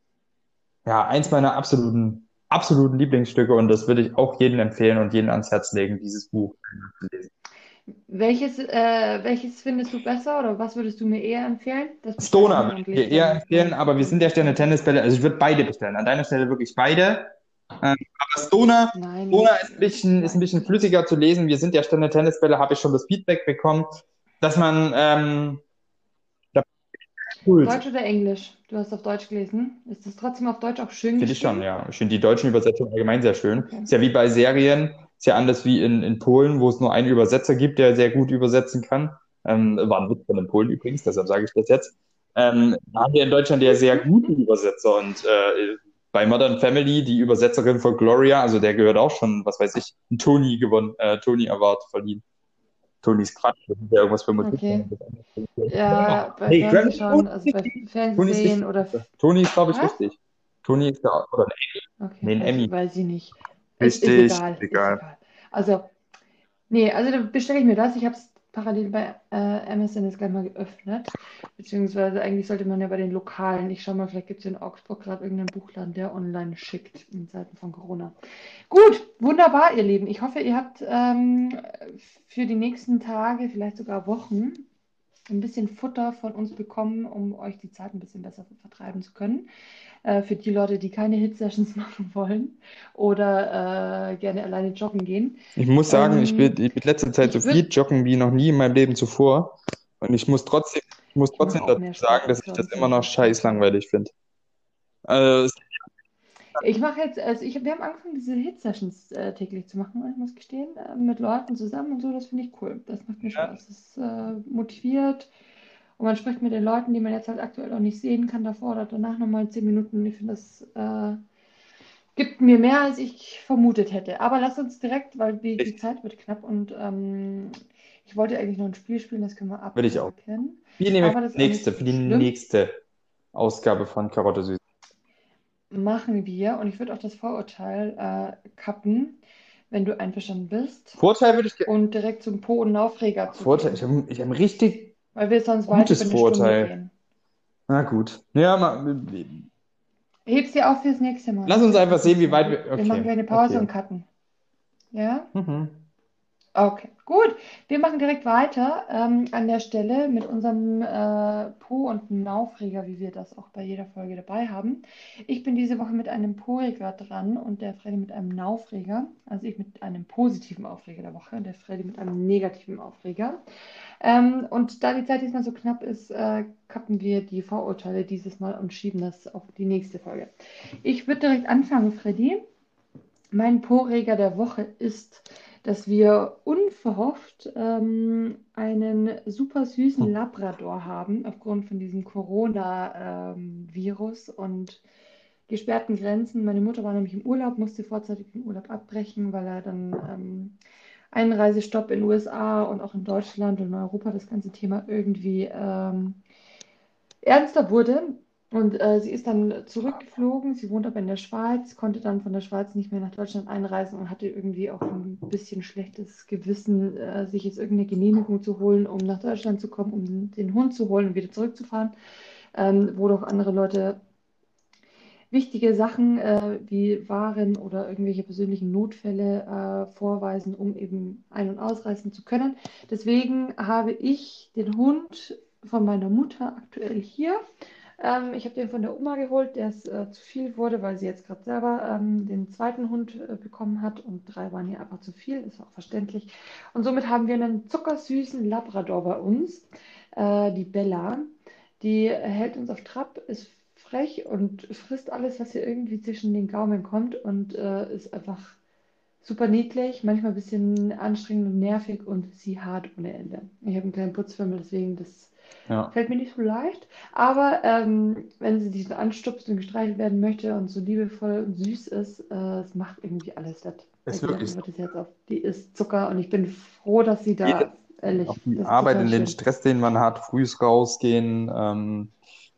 ja eins meiner absoluten, absoluten Lieblingsstücke und das würde ich auch jedem empfehlen und jedem ans Herz legen, dieses Buch zu lesen. Welches, äh, welches findest du besser oder was würdest du mir eher empfehlen? Das bestelle ich Stoner mir würde und ich lese dir eher dann empfehlen, mein aber wir sind der Sterne Tennisbälle, also ich würde beide bestellen. An deiner Stelle wirklich beide. Ähm, aber Stoner, Nein, Stoner ist ein bisschen, ist ein nein. bisschen flüssiger zu lesen. Wir sind der Sterne Tennisbälle, habe ich schon das Feedback bekommen, dass man ähm, da cool Deutsch oder Englisch? Du hast auf Deutsch gelesen. Ist das trotzdem auf Deutsch auch schön finde ich schon, geschrieben? ja. Ich finde die deutschen Übersetzungen allgemein sehr schön. Okay. Ist ja wie bei Serien, ist ja anders wie in, in Polen, wo es nur einen Übersetzer gibt, der sehr gut übersetzen kann. Ähm, war ein Witz von den Polen übrigens, deshalb sage ich das jetzt. Ähm, da haben wir in Deutschland ja sehr gute Übersetzer und äh, bei Modern Family, die Übersetzerin von Gloria, also der gehört auch schon, was weiß ich, einen Tony gewonnen, äh, Tony Award verliehen. Tonys Quatsch, das ist ja irgendwas für Musik. Okay. Ja, bei Nee, Grammy, Fernsehschauen, also bei Tony ist Fernsehen richtig. oder. Tony ist, glaube ich, Was? richtig. Tony ist da, oder Okay, nee, ein weiß, Emmy. weiß ich nicht. Ist, ist Richtig, egal, ist egal. egal. Also, nee, also da bestelle ich mir das. Ich habe es parallel bei äh, Amazon jetzt gleich mal geöffnet. Beziehungsweise eigentlich sollte man ja bei den Lokalen, ich schau mal, vielleicht gibt es in Augsburg gerade irgendeinen Buchladen, der online schickt in Zeiten von Corona. Gut, wunderbar, ihr Lieben. Ich hoffe, ihr habt ähm, für die nächsten Tage, vielleicht sogar Wochen, ein bisschen Futter von uns bekommen, um euch die Zeit ein bisschen besser vertreiben zu können. Äh, für die Leute, die keine Hit-Sessions machen wollen oder äh, gerne alleine joggen gehen. Ich muss sagen, ich Ähm, bin, ich bin letzte Zeit so ich viel würde, joggen wie noch nie in meinem Leben zuvor. Und ich muss trotzdem, ich muss Ich mache trotzdem auch dazu mehr Sport sagen, dass als ich das sonst, immer wenn ich noch was Sport scheiß mache. langweilig finde. Also, es- Ich mache jetzt, also ich, wir haben angefangen, diese Hit-Sessions äh, täglich zu machen, ich muss gestehen, äh, mit Leuten zusammen und so, das finde ich cool. Das macht mir Spaß. Es äh, motiviert und man spricht mit den Leuten, die man jetzt halt aktuell auch nicht sehen kann, davor oder danach nochmal zehn Minuten. Ich finde, das äh, gibt mir mehr, als ich vermutet hätte. Aber lass uns direkt, weil die, die richtig, Zeit wird knapp und ähm, ich wollte eigentlich noch ein Spiel spielen, das können wir würde ich auch. abhaken. Spiel nehmen wir Aber für das ist die auch nicht nächste, für so die schlimm. nächste Ausgabe von Karotte Süß. Machen wir. Und ich würde auch das Vorurteil äh, cutten, wenn du einverstanden bist. Vorteil würde ich gerne. Und direkt zum Po- und Aufreger zu Vorteil, ich gehen. habe ich hab ein richtig Weil wir sonst weit gutes über eine Stunde Vorteil. gehen. Na gut. Ja, mal, Heb's dir auf fürs nächste Mal. lass Das uns wird einfach auch sehen, nicht wie mehr. weit Wir, wir. wir machen Okay, gleich eine Pause okay. und cutten. Ja? Mhm. Okay, gut. Wir machen direkt weiter ähm, an der Stelle mit unserem äh, Po- und Naufreger, wie wir das auch bei jeder Folge dabei haben. Ich bin diese Woche mit einem Po-Reger dran und der Freddy mit einem Naufreger. Also ich mit einem positiven Aufreger der Woche und der Freddy mit einem negativen Aufreger. Ähm, und da die Zeit diesmal so knapp ist, äh, kappen wir die Vorurteile dieses Mal und schieben das auf die nächste Folge. Ich würde direkt anfangen, Freddy. Mein Po-Reger der Woche ist, dass wir unverhofft ähm, einen super süßen Labrador haben, aufgrund von diesem Corona-Virus und gesperrten Grenzen. Meine Mutter war nämlich im Urlaub, musste vorzeitig den Urlaub abbrechen, weil er dann ähm, Einreisestopp in den U S A und auch in Deutschland und in Europa das ganze Thema irgendwie ähm, ernster wurde. Und äh, sie ist dann zurückgeflogen. Sie wohnt aber in der Schweiz, konnte dann von der Schweiz nicht mehr nach Deutschland einreisen und hatte irgendwie auch ein bisschen schlechtes Gewissen, äh, sich jetzt irgendeine Genehmigung zu holen, um nach Deutschland zu kommen, um den Hund zu holen und wieder zurückzufahren, ähm, wo doch andere Leute wichtige Sachen äh, wie Waren oder irgendwelche persönlichen Notfälle äh, vorweisen, um eben ein- und ausreisen zu können. Deswegen habe ich den Hund von meiner Mutter aktuell hier. Ähm, ich habe den von der Oma geholt, der es äh, zu viel wurde, weil sie jetzt gerade selber ähm, den zweiten Hund äh, bekommen hat und drei waren ihr einfach zu viel, ist auch verständlich. Und somit haben wir einen zuckersüßen Labrador bei uns, äh, die Bella. Die hält uns auf Trab, ist frech und frisst alles, was ihr irgendwie zwischen den Gaumen kommt und äh, ist einfach super niedlich, manchmal ein bisschen anstrengend und nervig und sie hart ohne Ende. Ich habe einen kleinen Putzfimmel, deswegen das Ja, fällt mir nicht so leicht. Aber ähm, wenn sie diesen anstupst und gestreichelt werden möchte und so liebevoll und süß ist, äh, es macht irgendwie alles das. Bei ist der wirklich so. wird es jetzt auf, die ist Zucker und ich bin froh, dass sie Jede, da, ehrlich, auch die das ist Arbeit total in den schön. Stress, den man hat, frühs rausgehen. Ähm,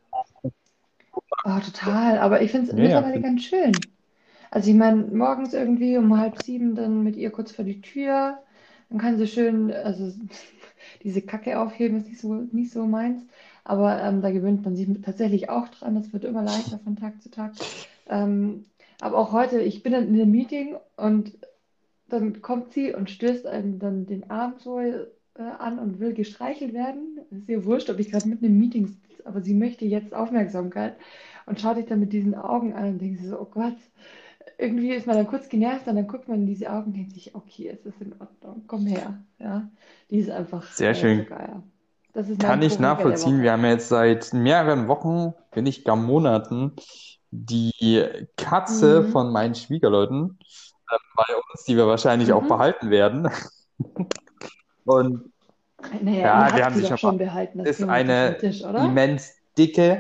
Oh, total. Aber ich finde es ja, ja, mittlerweile find, ganz schön. Also ich meine, morgens irgendwie um halb sieben dann mit ihr kurz vor die Tür. Dann kann sie schön, also diese Kacke aufheben ist nicht so, nicht so meins. Aber ähm, da gewöhnt man sich tatsächlich auch dran. Das wird immer leichter von Tag zu Tag. Ähm, aber auch heute, ich bin dann in einem Meeting und dann kommt sie und stößt einem dann den Arm so äh, an und will gestreichelt werden. Ist ihr wurscht, ob ich gerade mitten im Meeting sitze, aber sie möchte jetzt Aufmerksamkeit und schaut dich dann mit diesen Augen an und denkt sich so, oh Gott, irgendwie ist man dann kurz genervt und dann guckt man in diese Augen und denkt sich, okay, es ist in Ordnung, komm her. Ja, die ist einfach sehr äh, schön. Zucker. Das ist mein Kann ich Po-Reger der nachvollziehen. Woche. Wir haben ja jetzt seit mehreren Wochen, wenn nicht gar Monaten, die Katze Mhm. von meinen Schwiegerleuten äh, bei uns, die wir wahrscheinlich auch Mhm. behalten werden. Und Naja, ihr ja, wir habt haben sie sie doch schon mal. schon behalten, das Ist Thema ist doch vom eine Tisch, oder? immens dicke,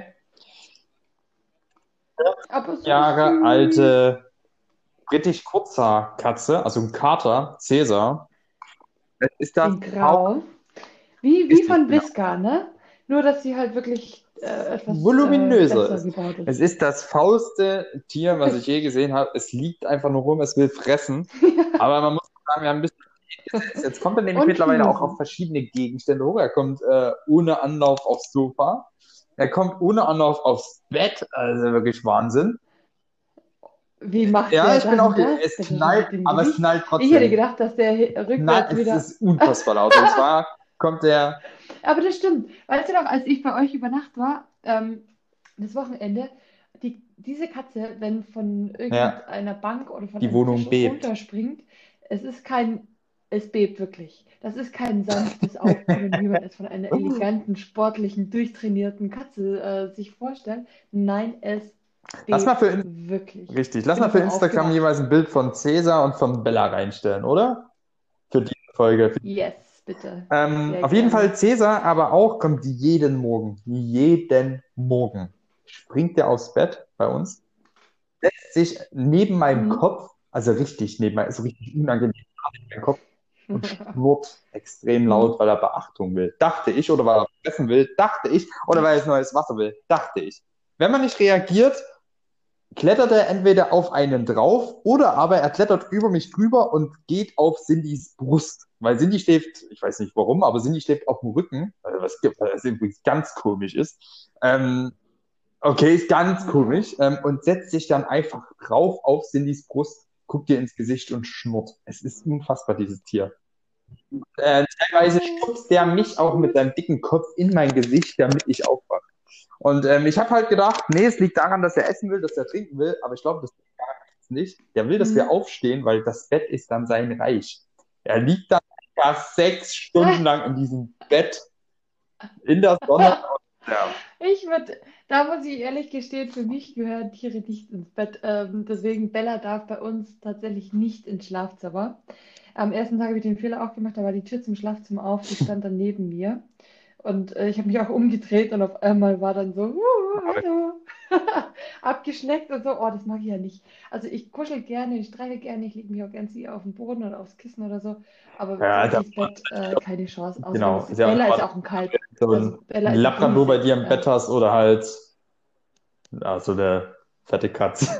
Aber so Jahre süß. alte britisch kurzer Katze, also ein Kater, Cäsar. Es ist das In Faul, Grau. Wie, wie richtig, von genau. Visca, ne? Nur, dass sie halt wirklich äh, etwas äh, Voluminöser besser ist. gebaut Es ist. ist das faulste Tier, was ich je gesehen habe. Es liegt einfach nur rum, es will fressen. Ja. Aber man muss sagen, wir haben ein bisschen gesetzt. Jetzt kommt er nämlich Und mittlerweile auch auf schmusen. verschiedene Gegenstände hoch. Er kommt äh, ohne Anlauf aufs Sofa. Er kommt ohne Anlauf aufs Bett. Also wirklich Wahnsinn. Wie macht Ja, der ich bin auch, dann das? es Bitte schon knallt, mit dem aber es Gewicht. knallt Ich hätte trotzdem. gedacht, dass der he- Knallt, rückwärts es wieder. ist unfassbar laut. Und zwar kommt der, Aber das stimmt. Weißt du noch, als ich bei euch über Nacht war, ähm, das Wochenende, die, diese Katze, wenn von ja, irgendeiner Bank oder von die einem Wohnung Tisch bebt. runterspringt, es ist kein. es bebt wirklich. Das ist kein sanftes Aufkommen, wie man es von einer eleganten, sportlichen, durchtrainierten Katze äh, sich vorstellt. Nein, es Lass mal bebt für in... wirklich. Richtig, Ich lass bin mal für davon Instagram aufgewacht. jeweils ein Bild von Cäsar und von Bella reinstellen, oder? Für diese Folge. Yes, bitte. Ähm, Sehr auf jeden gerne. Fall Cäsar, aber auch kommt jeden Morgen, jeden Morgen springt er aufs Bett bei uns, setzt sich neben meinem Mhm. Kopf, also richtig neben meinem, so richtig unangenehm neben meinem Kopf und schnurrt extrem laut, Mhm. weil er Beachtung will. Dachte ich, oder weil er fressen will, dachte ich, oder weil er jetzt neues Wasser will, dachte ich. Wenn man nicht reagiert, klettert er entweder auf einen drauf oder aber er klettert über mich drüber und geht auf Cindys Brust. Weil Cindy schläft, ich weiß nicht warum, aber Cindy schläft auf dem Rücken, also was, was übrigens ganz komisch ist. Ähm, okay, ist ganz komisch. Ähm, und setzt sich dann einfach drauf auf Cindys Brust, guckt ihr ins Gesicht und schnurrt. Es ist unfassbar, dieses Tier. Äh, teilweise Oh, stupst der mich auch mit süß. seinem dicken Kopf in mein Gesicht, damit ich aufwache. Und ähm, ich habe halt gedacht, nee, es liegt daran, dass er essen will, dass er trinken will, aber ich glaube, das liegt daran nicht. Der will, dass wir Mhm. aufstehen, weil das Bett ist dann sein Reich. Er liegt dann fast sechs Stunden lang in diesem Bett in der Sonne. Und, ja. Ich würde, da muss ich ehrlich gestehen, für mich gehören Tiere nicht ins Bett. Ähm, deswegen, Bella darf bei uns tatsächlich nicht ins Schlafzimmer. Am ersten Tag habe ich den Fehler auch gemacht, da war die Tür zum Schlafzimmer auf, die stand dann neben mir. Und äh, ich habe mich auch umgedreht und auf einmal war dann so, uh, hallo, abgeschneckt und so. Oh, das mag ich ja nicht. Also ich kuschel gerne, ich streichle gerne, ich lege mich auch gerne zu ihr auf den Boden oder aufs Kissen oder so. Aber Ja, da, wirkliches Bett, äh, keine Chance. Außerdem genau. ist Ist ja Bella ist auch auch ein Kalb. so Also ein Bella ist ein Labrador bei dir Bienenfeld. im Ja. Bett hast oder halt ja, so eine fette Katze.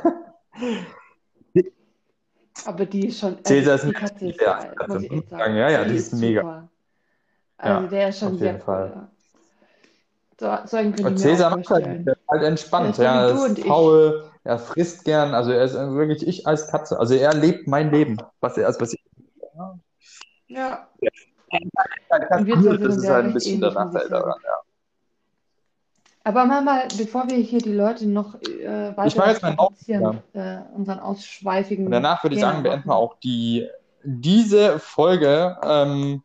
Aber die ist schon, also Cäsar ist ein die Katze ist der geil, Katze, muss ich muss echt ich sagen. sagen. Ja, ja, Die die ist ist mega. super. Also Ja, der ist schon auf jeden sehr cool, Fall. ja. So, so einen könnte Und ich mir auch Cäsar macht halt, vorstellen. der ist halt Der entspannt, ist so ja, wie er du und ist ich. faul, er frisst gern, also er ist wirklich ich als Katze. Also er lebt mein Leben, was er als was ich. Ja. Ja. Und wir zwei Kastriert, sind das uns ist ja halt ein recht bisschen der ähnlich, muss ich Nachteil sagen. daran, ja. Aber mal, bevor wir hier die Leute noch äh, Ich mache weiter jetzt meinen strapazieren, Aufgaben. äh, unseren Und ausschweifigen danach würde ich Genau, sagen, mach beenden wir mal. auch die, diese Folge, ähm,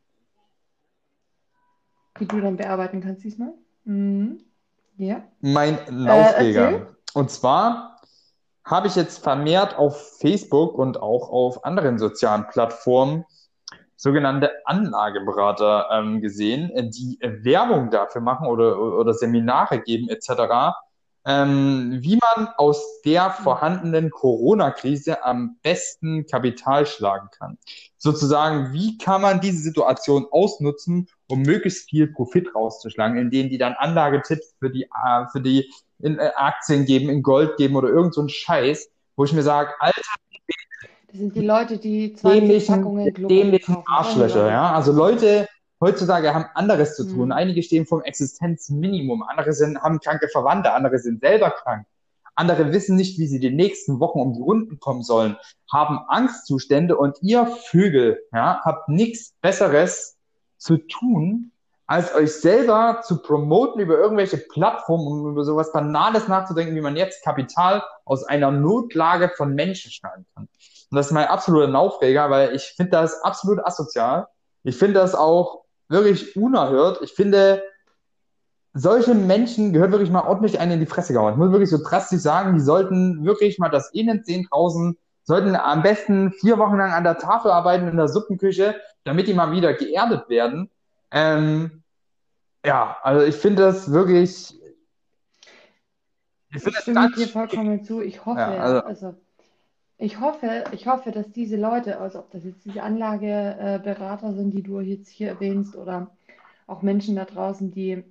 Die du dann bearbeiten kannst diesmal. Mhm. Ja. mein Äh, erzähl. Aufreger. Und zwar habe ich jetzt vermehrt auf Facebook und auch auf anderen sozialen Plattformen sogenannte Anlageberater ähm, gesehen, äh, die äh, Werbung dafür machen oder, oder Seminare geben et cetera, ähm, wie man aus der vorhandenen Corona-Krise am besten Kapital schlagen kann. Sozusagen, wie kann man diese Situation ausnutzen, um möglichst viel Profit rauszuschlagen, indem die dann Anlagetipps für die, äh, für die in, äh, Aktien geben, in Gold geben oder irgend so ein Scheiß, wo ich mir sage, Alter, Das sind die Leute, die zwanzig dämlichen, Packungen Globox dämlichen kaufen. Solche Arschlöcher, Leute ja. sind Also das. Leute heutzutage haben anderes zu tun. Mhm. Einige stehen vom Existenzminimum, andere sind, haben kranke Verwandte, andere sind selber krank. Andere wissen nicht, wie sie die nächsten Wochen um die Runden kommen sollen, haben Angstzustände und ihr Vögel, ja, habt nichts Besseres zu tun, als euch selber zu promoten über irgendwelche Plattformen, um über sowas Banales nachzudenken, wie man jetzt Kapital aus einer Notlage von Menschen schlagen kann. Und das ist mein absoluter Aufreger, weil ich finde das absolut asozial. Ich finde das auch wirklich unerhört. Ich finde, solche Menschen gehört wirklich mal ordentlich einen in die Fresse gehauen. Ich muss wirklich so drastisch sagen, die sollten wirklich mal das Elend sehen draußen, sollten am besten vier Wochen lang an der Tafel arbeiten in der Suppenküche, damit die mal wieder geerdet werden. Ähm, ja, also ich finde das wirklich, ich finde Ich das stimme ganz dir schwierig. vollkommen zu. Ich hoffe Ja, ja, also also ich hoffe, ich hoffe, dass diese Leute, also ob das jetzt diese Anlageberater sind, die du jetzt hier erwähnst, oder auch Menschen da draußen, die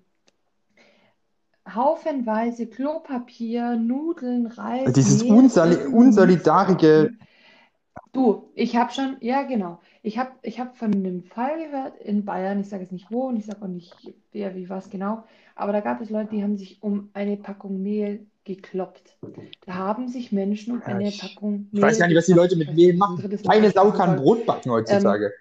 haufenweise Klopapier, Nudeln, Reis, dieses Mehl, unsoli irgendeinen Mist unsolidarige, kaufen. Du, ich habe schon, ja genau, ich habe ich hab von einem Fall gehört in Bayern, ich sage jetzt nicht wo und ich sage auch nicht wer, wie, was genau, aber da gab es Leute, die haben sich um eine Packung Mehl gekloppt. Da haben sich Menschen um ja, eine ich, Packung ich weiß Mehl gar nicht, was die gekloppt. Leute Ich mit weiß nicht, Mehl ob das ein machen. drittes Mal Keine Sau aussprechen kann soll. Brot backen Ähm, heutzutage.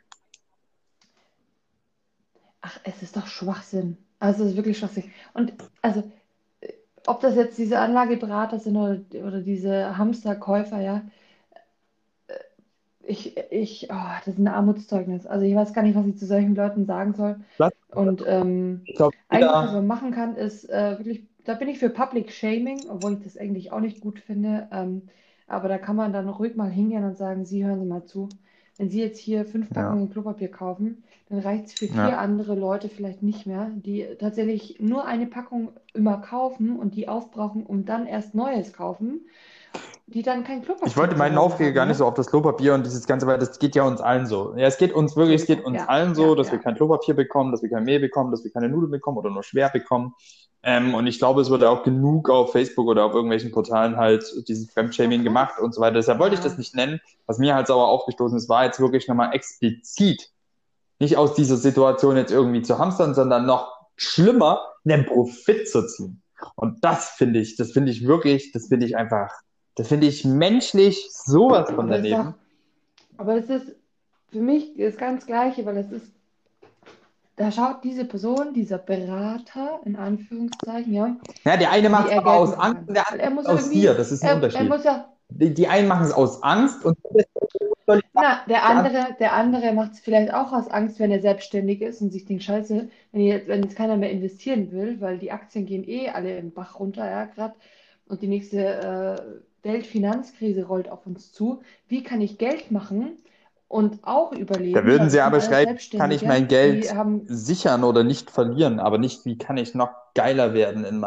ach, es ist doch Schwachsinn. Also es ist wirklich Schwachsinn. Und also, äh, ob das jetzt diese Anlageberater sind oder, oder diese Hamsterkäufer, ja, ich, ich, oh, das ist ein Armutszeugnis. Also ich weiß gar nicht, was ich zu solchen Leuten sagen soll. Das, Und ähm, ich glaube, eigentlich, was jeder, man machen kann, ist äh, wirklich, da bin ich für Public Shaming, obwohl ich das eigentlich auch nicht gut finde. Ähm, aber da kann man dann ruhig mal hingehen und sagen, Sie hören Sie mal zu. Wenn Sie jetzt hier fünf ja, Packungen Klopapier kaufen, dann reicht es für vier ja. andere Leute vielleicht nicht mehr, die tatsächlich nur eine Packung immer kaufen und die aufbrauchen und dann erst Neues kaufen, die dann kein Ich Klopapier wollte zu meinen Hause Aufreger haben, gar nicht so ja? auf das Klopapier und dieses Ganze, weil das geht ja uns allen so. Ja, es geht uns wirklich, es geht Entschuldigung, uns ja, allen so, ja, dass wir ja. kein Klopapier bekommen, dass wir kein Mehl bekommen, dass wir keine Nudeln bekommen oder nur schwer bekommen. Ähm, und ich glaube, es wurde auch genug auf Facebook oder auf irgendwelchen Portalen halt dieses Das ist doch Fremdshaming gemacht krass. und so weiter. Deshalb wollte ich das Ja, nicht nennen. Was mir halt sauer aufgestoßen ist, war jetzt wirklich nochmal explizit nicht aus dieser Situation jetzt irgendwie zu hamstern, sondern noch schlimmer, einen Profit zu ziehen. Und das finde ich, das finde ich wirklich, das finde ich einfach, das finde ich menschlich sowas von aber das ist auch, daneben. aber das ist für mich das ganz Gleiche, weil es ist, da schaut diese Person, dieser Berater, in Anführungszeichen, ja, Ja, der eine wie macht es er aber Geld aus machen Angst kann. und der Weil andere er macht es muss aus Gier. irgendwie, Das ist ein er, er Unterschied. muss ja, Die, die einen machen es aus Angst und soll ich sagen, na, der die anderen, andere, der andere macht es vielleicht auch aus Angst, wenn er selbstständig ist und sich denkt, Scheiße, wenn jetzt, wenn jetzt keiner mehr investieren will, weil die Aktien gehen eh alle im Bach runter, ja, gerade, und die nächste äh, Weltfinanzkrise rollt auf uns zu. Wie kann ich Geld machen und auch da überleben? würden Weil sie das sind aber alles schreiben, wie kann ich Selbstständige, mein die Geld haben, sichern oder nicht verlieren, aber nicht, wie kann ich noch geiler werden in meinem.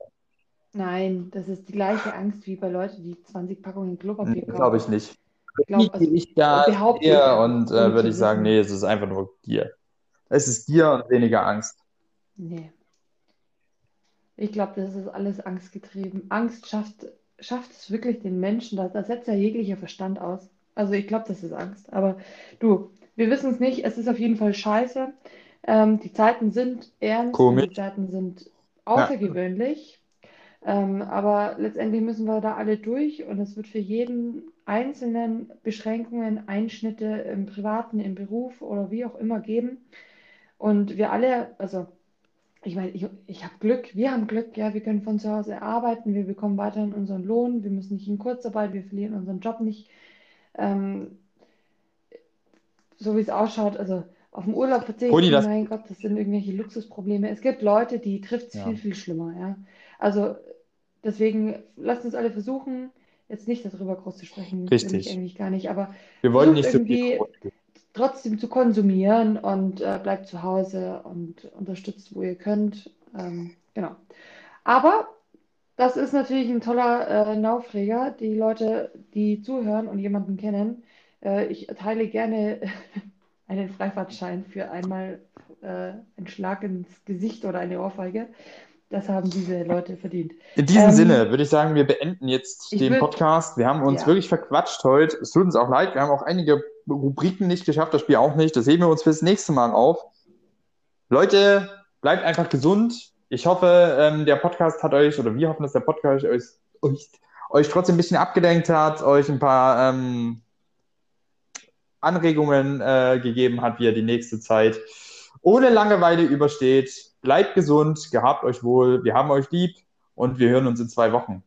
nein, das ist die gleiche Angst wie bei Leuten, die zwanzig Packungen Nee, Klopapier glaube ich kaufen. nicht. Ich Die, glaube, also die ich da behaupte ich sehe einfach, und äh, ohne würde zu ich sagen, nee, wissen. es ist einfach nur Gier. Es ist Gier und weniger Angst. Nee. Ich glaube, das ist alles angstgetrieben. Angst schafft, schafft es wirklich den Menschen, da, da setzt ja jeglicher Verstand aus. Also ich glaube, das ist Angst. Aber du, wir wissen es nicht. Es ist auf jeden Fall scheiße. Ähm, die Zeiten sind ernst und die Komisch. Zeiten sind Ja, außergewöhnlich. Ähm, aber letztendlich müssen wir da alle durch und es wird für jeden Einzelnen Beschränkungen, Einschnitte im Privaten, im Beruf oder wie auch immer geben. Und wir alle, also ich meine, ich, ich habe Glück, wir haben Glück, ja, wir können von zu Hause arbeiten, wir bekommen weiterhin unseren Lohn, wir müssen nicht in Kurzarbeit, wir verlieren unseren Job nicht. Ähm, so wie es ausschaut, also auf den Urlaub Conny, verzichten, das, mein Gott, das sind irgendwelche Luxusprobleme. Es gibt Leute, die trifft es viel, ja, viel schlimmer, ja. Also deswegen lasst uns alle versuchen, jetzt nicht darüber groß zu sprechen, will ich richtig. eigentlich gar nicht, aber Wir wollen versucht nicht so viel irgendwie Grund. trotzdem zu konsumieren und äh, bleibt zu Hause und unterstützt, wo ihr könnt. Ähm, genau. Aber das ist natürlich ein toller äh, Naufreger. Die Leute, die zuhören und jemanden kennen, äh, ich teile gerne einen Freifahrtschein für einmal äh, einen Schlag ins Gesicht oder eine Ohrfeige. Das haben diese Leute verdient. In diesem Sinne Ähm, würde ich sagen, wir beenden jetzt ich den würde, Podcast. Wir haben uns ja, wirklich verquatscht heute. Es tut uns auch leid. Wir haben auch einige Rubriken nicht geschafft, das Spiel auch nicht. Das heben wir uns fürs nächste Mal auf. Leute, bleibt einfach gesund. Ich hoffe, ähm, der Podcast hat euch, oder wir hoffen, dass der Podcast euch, euch, euch trotzdem ein bisschen abgelenkt hat, euch ein paar ähm, Anregungen äh, gegeben hat, wie ihr die nächste Zeit ohne Langeweile übersteht. Bleibt gesund, gehabt euch wohl, wir haben euch lieb und wir hören uns in zwei Wochen.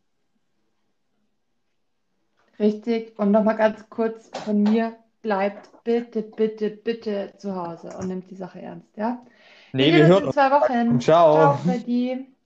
richtig. Und nochmal ganz kurz von mir, bleibt bitte, bitte, bitte zu Hause und nimmt die Sache ernst, ja? Wir Nee, sehen wir uns hören in uns. zwei Wochen. Ciao. Ciao, Freddy.